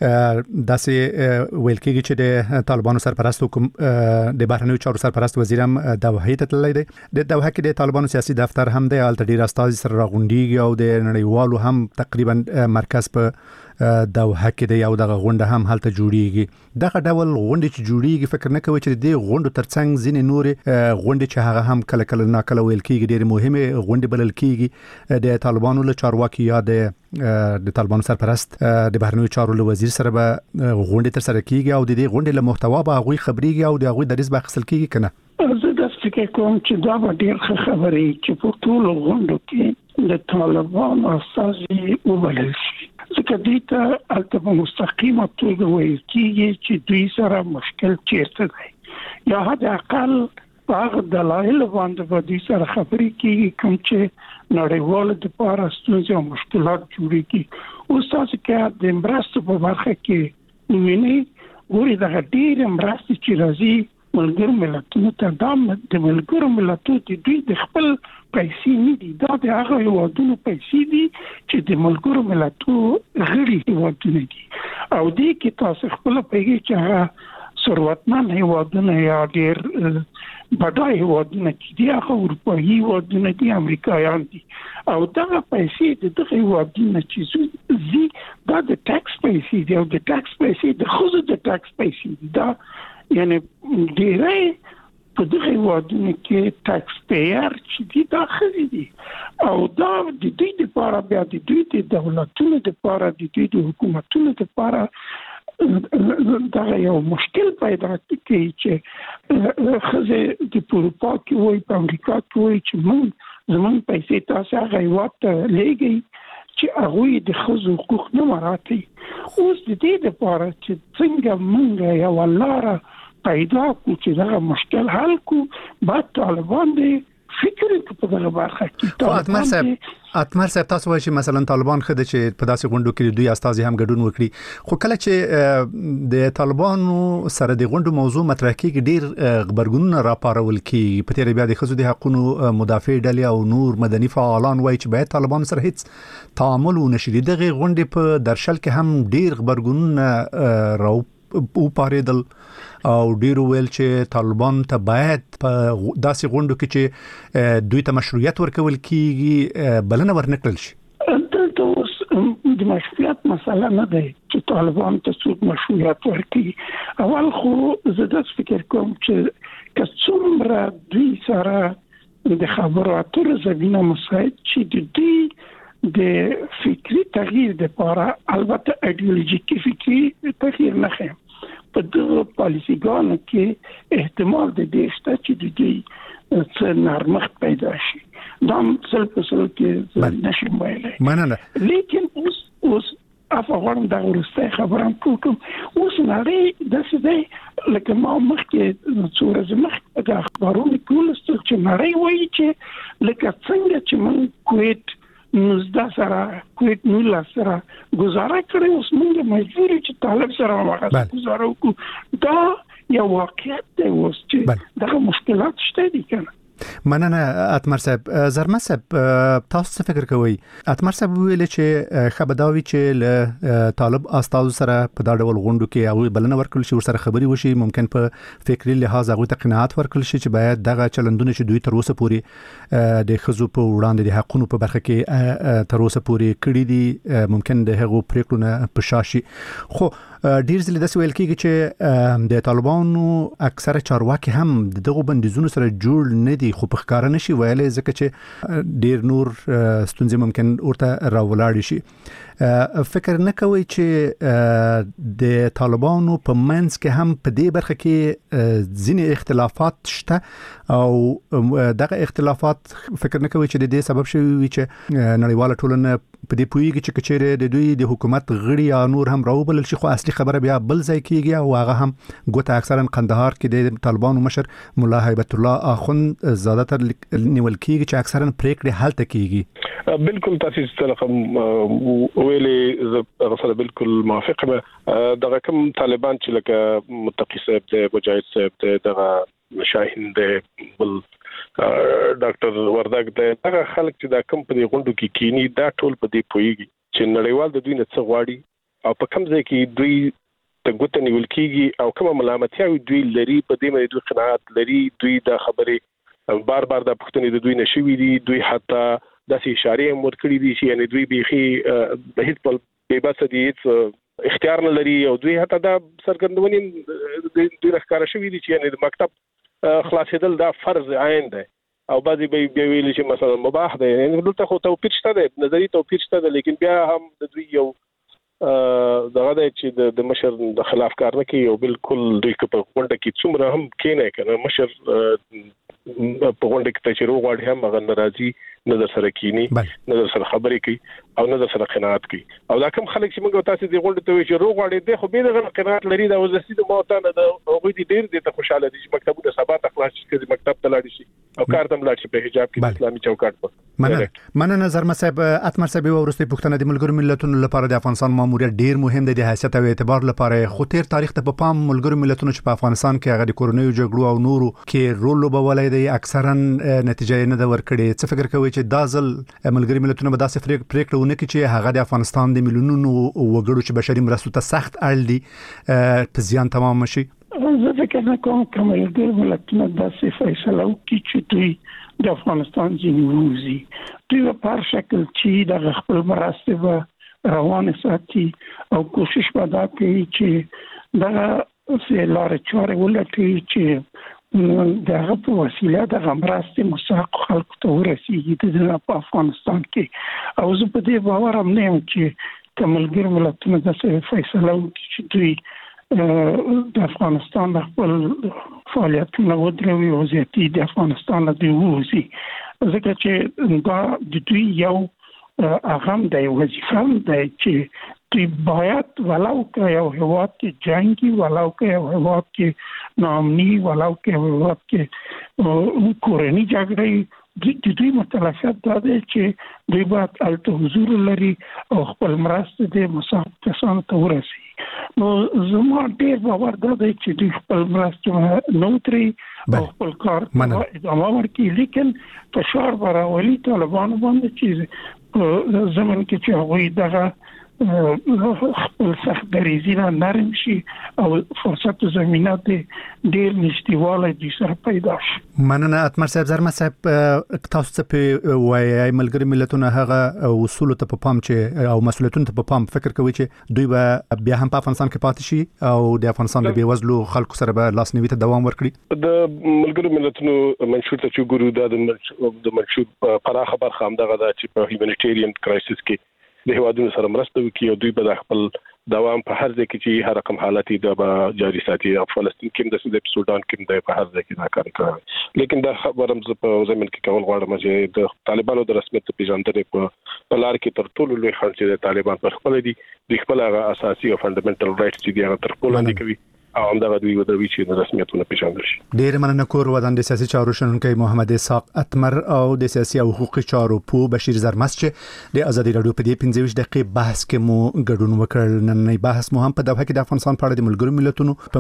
داسې ویل کېږي چې د طالبانو سرپرست د بهرنیو چارو سرپرست وزیر هم دوحې ته تللی دی. د دوحه کې د طالبانو سیاسي دفتر هم دی هلته ډېر استازي سره راغونډېږي او د نړیوالو هم تقریبا مرکز په دوحه کې دی او دغه غونډه هم هلته جوړیږي. دغه ډول غونډې چې جوړیږي فکر نه کوي چې د دې غونډو ترڅنګ ځینې نورې غونډې چې هغه هم کله کله ناکله ویل کېږي ډېرې مهمې غونډې بلل کېږي د طالبانو له چارواکي یا د طالبانو سرپرست د بهرنیو چارو له وزیر سره به غونډې تر سره کېږي او د دې غونډې له محتوا به هغوی خبرېږي او د هغوی دریځ به اخیستل کېږي که نه؟ زه داسې فکر کوم چې دا به ډېر ښه خبرې چې په ټولو غونډو کې د طالبانو استازي وبلل شي ځکه دوی ته هلته په مستقیمه توګه ویل کېږي چې دوی سره مشکل چیرته دی یا حد اقل په هغه دلایلو باندې به دوی سره خبرې کېږي کوم چې نړیوالو دپاره ستونزې او مشکلات جوړېږي. اوس تاسو که د مرستو په برخه کې وینئ ګورئ دغه ډېرې مرستې چې راځي ملګرو ملتونو ته دا د ملګرو ملتونو د دوی د خپل پیسې نه دي دا د هغه هیوادونو پیسې دي چې د ملګرو ملتونو غړي هیوادونه دي او دې کې تاسو خپل پیږي چې هغه ثروتمن هیوادونه یا ډېر بډای هیوادونه چې دي هغه اروپایي هیوادونه دي امریکایان دي او دغه پیسې د دغه هیوادونه چې زی دا د ټاکس پیسې دي او د ټاکس پیسې د ښځو د ټاکس پیسې دي دا یعنی ډېری په دغه هیوادونو کې ټاکس پییر چې دي دا ښځې دي او دا د دوی دپاره بیا د دوی د دولتونو دپاره د دوی د حکومتونو دپاره دغه یو مشکل پیدا کوي چې ښځې د اروپا کې وایي په امریکا کې وایي چې زموږ پیسې تاسو هغه هیواد ته لیږئ چې هغوی د ښځو حقوق نه مراعاتوي. اوس د دې دپاره چې څنګه موږ یوه لاره پیدا کړو چې دغه مشکل حل کړو باید طالبان د فکر په دغه برخه کې اتمر صاحب تاسو وایي چې مثلا طالبان خده چې په داسې غونډو کې دوی استازي هم ګډون وکړي خو کله چې د طالبانو سره د غونډو موضوع مطرح کیږي ډیر خبرګونونه راپارول کیږي په تیر بیا د ښځو د حقوقو مدافع ډلې او نور مدني فعالان وایي چې باید طالبان سره هیڅ تعامل ونشي. دغه غونډې په درشل کې هم ډیر خبرګونونه راو او پاریدل او ډیر ویل چې طالبان ته باید په داسې غونډو کې چې دوی ته مشروعیت ورکول کیږي بلنه ورنکړل شي. د مشروعیت مسله نه ده چې طالبان ته څوک مشروعیت ورکړي. اول خو زه د فکر کوم چې څومره دوی سره د خبرو اترو زمينه مساعد چې د دې د فکری تغییر لپاره البته ایدئولوژیکي فکری تغییر نه خیم په دغه پالیسیګانو کې احتمال د دې شته چې د دې څه نرمښت پیدا شي. دا څل په څل کې نشم ویلای. مننه. لیکن اوس افغان د ورسته خبرم کوم اوس نړۍ د څه لکه ما مخکې څوره زمخ د اخبارونو کول چې نړۍ وایي چې لکه څنګه چې من کویت نوزده سره کویت 19 سره گزاره کړی اوس موږ مجبور چې طالب سره واغه گزاره وکړو. دا یو واقعیت دی اوس چې دغه مشکلات شته دي کنه. مننه اتمر صاحب. زرمه صاحب تاسو څه فکر کوئ؟ اتمر صاحب ویل چې خبرداوی چې له طالب استاد سره په دا ډول غونډو کې هغه بلنه ورکړل شي ورسره خبري وشي ممکن په فکری لحاظ هغه ته قناعت ورکړل شي چې باید دغه چلندونه چې دوی تر اوسه پورې د خزو په وړاندې د حقونو په برخه کې تر اوسه پورې کړی دي ممکن د هغه پریکړونه په شاشي. خو ډیر ځله د ویل کېږي چې د طالبانو اکثره چارواکي هم دغه بندیزونو سره جوړ نه دي خو په ښکار نشي ویلای ځکه چې ډیر نور ستونزې ممکن ورته راولاړ شي. فکر نه کوي چې د طالبانو په منځ کې هم په دې برخه کې ځینې اختلافات شته او دغه اختلافات فکر نه کوي چې د دې سبب شوی وي چې نړیواله ټولنه په دې پویږي چې کچېره د دوی د حکومت غړي یا نور هم راوبلل شي خو اصلي خبره بیا بل ځای کېږي او هغه هم ګوته اکثرا قندهار کې د طالبانو مشر مولا هیبت الله اخوند زیاده تر نیول کېږي چې اکثرا پریکړې هلته کېږي. بالکل تاسو څه ویلې زه بالکل موافق یم. دغه کوم طالبان چې لکه متقی صاحب دی مجاهد صاحب دی دغه شاهین دی بل ډاکټر وردګ دی هغه خلک چې دا کوم په دې غونډو کې کینی دا ټول په دې پويږي چې نړیوال د دوی نه څه غواړي او په کوم ځای کې دوی ته ګوت نیول کیږي او کومه ملامتیا دوی لري په دې باندې دوی قناعت لري. دوی دا خبره بار بار د پښتنې د دوی نشوي دي. دوی حتی داسې اشاره هم ورکړي دي چې یعنی دوی بيخي د هیڅ په بيبس دي هیڅ اختیار نه لري او دوی حتی دا سرګندونې دوی راښکاره شوي دي چې یعنی د مکتب خلاصېدل دا فرض عین دی او بعضی به ویل چې مثلا مباح دی. یعنی دلته خو توپیر شته دی نظری توپیر شته دی لیکن بیا هم د دوی یو دغه دی چې د مشر د خلاف کار نه کوي او بالکل دوی په غونډه کې څومره هم کینې کنه مشر په غونډه کې چې روغواړي هم هغه ناراضي نظر سره کینی نظر سره خبرې کوي او نظر سره قناعت کوي او دا کوم خلک چې موږ تاسو د غونډه ته وی چې روغواړي د خو به د قناعت لري دا وزسي د موتانه د هغه دي ډیر د خوشاله دي چې مکتبونه سبا ته خلاص شي چې مکتب ته لاړ شي او کار تم لاړ شي په حجاب کې اسلامي چوکاټ په مننه زرمه صاحب. اتمر صاحب ورسته پښتنه د ملګرو ملتونو لپاره د افغانستان ماموریت ډیر مهم دی د حیثیت او اعتبار لپاره خو تیر تاریخ ته په پام ملګرو ملتونو چې په افغانستان کې هغه د کورونیو جګړو او نورو کې رول لوبولای دی اکثرا نتیجه نه دا ورکړي. څه فکر کوي چې دا ځل ملګری ملتونه به داسې پریکړه ونه کړي چې هغه د افغانستان د میلیونونو وګړو چې بشري مرستو ته سخت اړ دي په زیان تمام شي؟ زه فکر نه کوم چې ملګری ملتونه داسې فیصله وکړي چې دوی د افغانستان ځینې ووځي. دوی په هر شکل چې د خپل مرستې به روان ساتي او کوشش به دا کوي چې دغه لارې چارې ولټوي چې دغه په وسیله د مرستې مستحق خلکو ته ورسیږي د افغانستان کې. او زه په دې باور هم نه یم چې ملګري ملتونه داسې فیصله وکړي چې دوی د افغانستان د خپل فعالیتونه ودروي او زیاتي د افغانستان نه دی ووځي ځکه چې دا د دوی یو اهم دی وظیفه دی چې دوی باید ولو که یو هیواد کې جنگي ولو که یو هیواد کې ناامني ولو که یو هیواد کې کورنۍ جګړې د دوی مطالعات دا دی چې دوی باید الته حضور لري او خپل مرسته د مسافر کسانو ته ورسي. نو زما ډیر باور دا دی چې دوی خپل مرسته نو تري او خپل کار ادامه ورکړي، لیکن فشار براولي طالبانو باندې چې زمون کې چې هغوی دغه خپل سخت دریزینا نرم شي او فرصت زمینات ډیر نشټیواله دي سره پیدا شي. مننه اتمر صاحب. زرمه صاحب تاسو ته په وایي ملګری ملتونه هغه اصول ته په پام چې او مسؤلیتونه ته په پام فکر کوي چې دوی به بیا هم په افغانستان کې پاتې شي او د افغانستان د بیوزلو خلکو سره به لاسنیوي ته دوام ورکړي. د ملګری ملتونو منشور ته چې ګورو د منشور پراخه برخه هم دغه د چې په هیومانیټیرین کرایسس کې د هیوادونو سره مرسته وکړي او دوی به خپل دوام په هر ځای کې چې هر رقم حالتي د جاري ساتي. او فلسطین کې د سودان کې په هر ځای کې دا کار کوي، لیکن دا خبرم په زمين کې کول غواړم چې د طالبانو د رسمیت پیژندنې په لار کې تر ټولو لوی خنډ چې د طالبان په خپل دي د خپل اساسي او فندامنټل رائټس چې دی هغه تر ټولو لاندې کوي او همدغه دوی ودروي چې د رسمیتونو پیژندل شي. ډیر مننه کور ودان د سیاسي چارو شنونکي محمد اسحاق اتمر او د سیاسي او حقوقي چارو په بشیر زرمس چې د ازادي رادیو په دې 15 دقیقې بحث کې مو ګډون وکړ. نن نه بحث مو هم په دغه کې د افغانستان په اړه د ملګرو ملتونو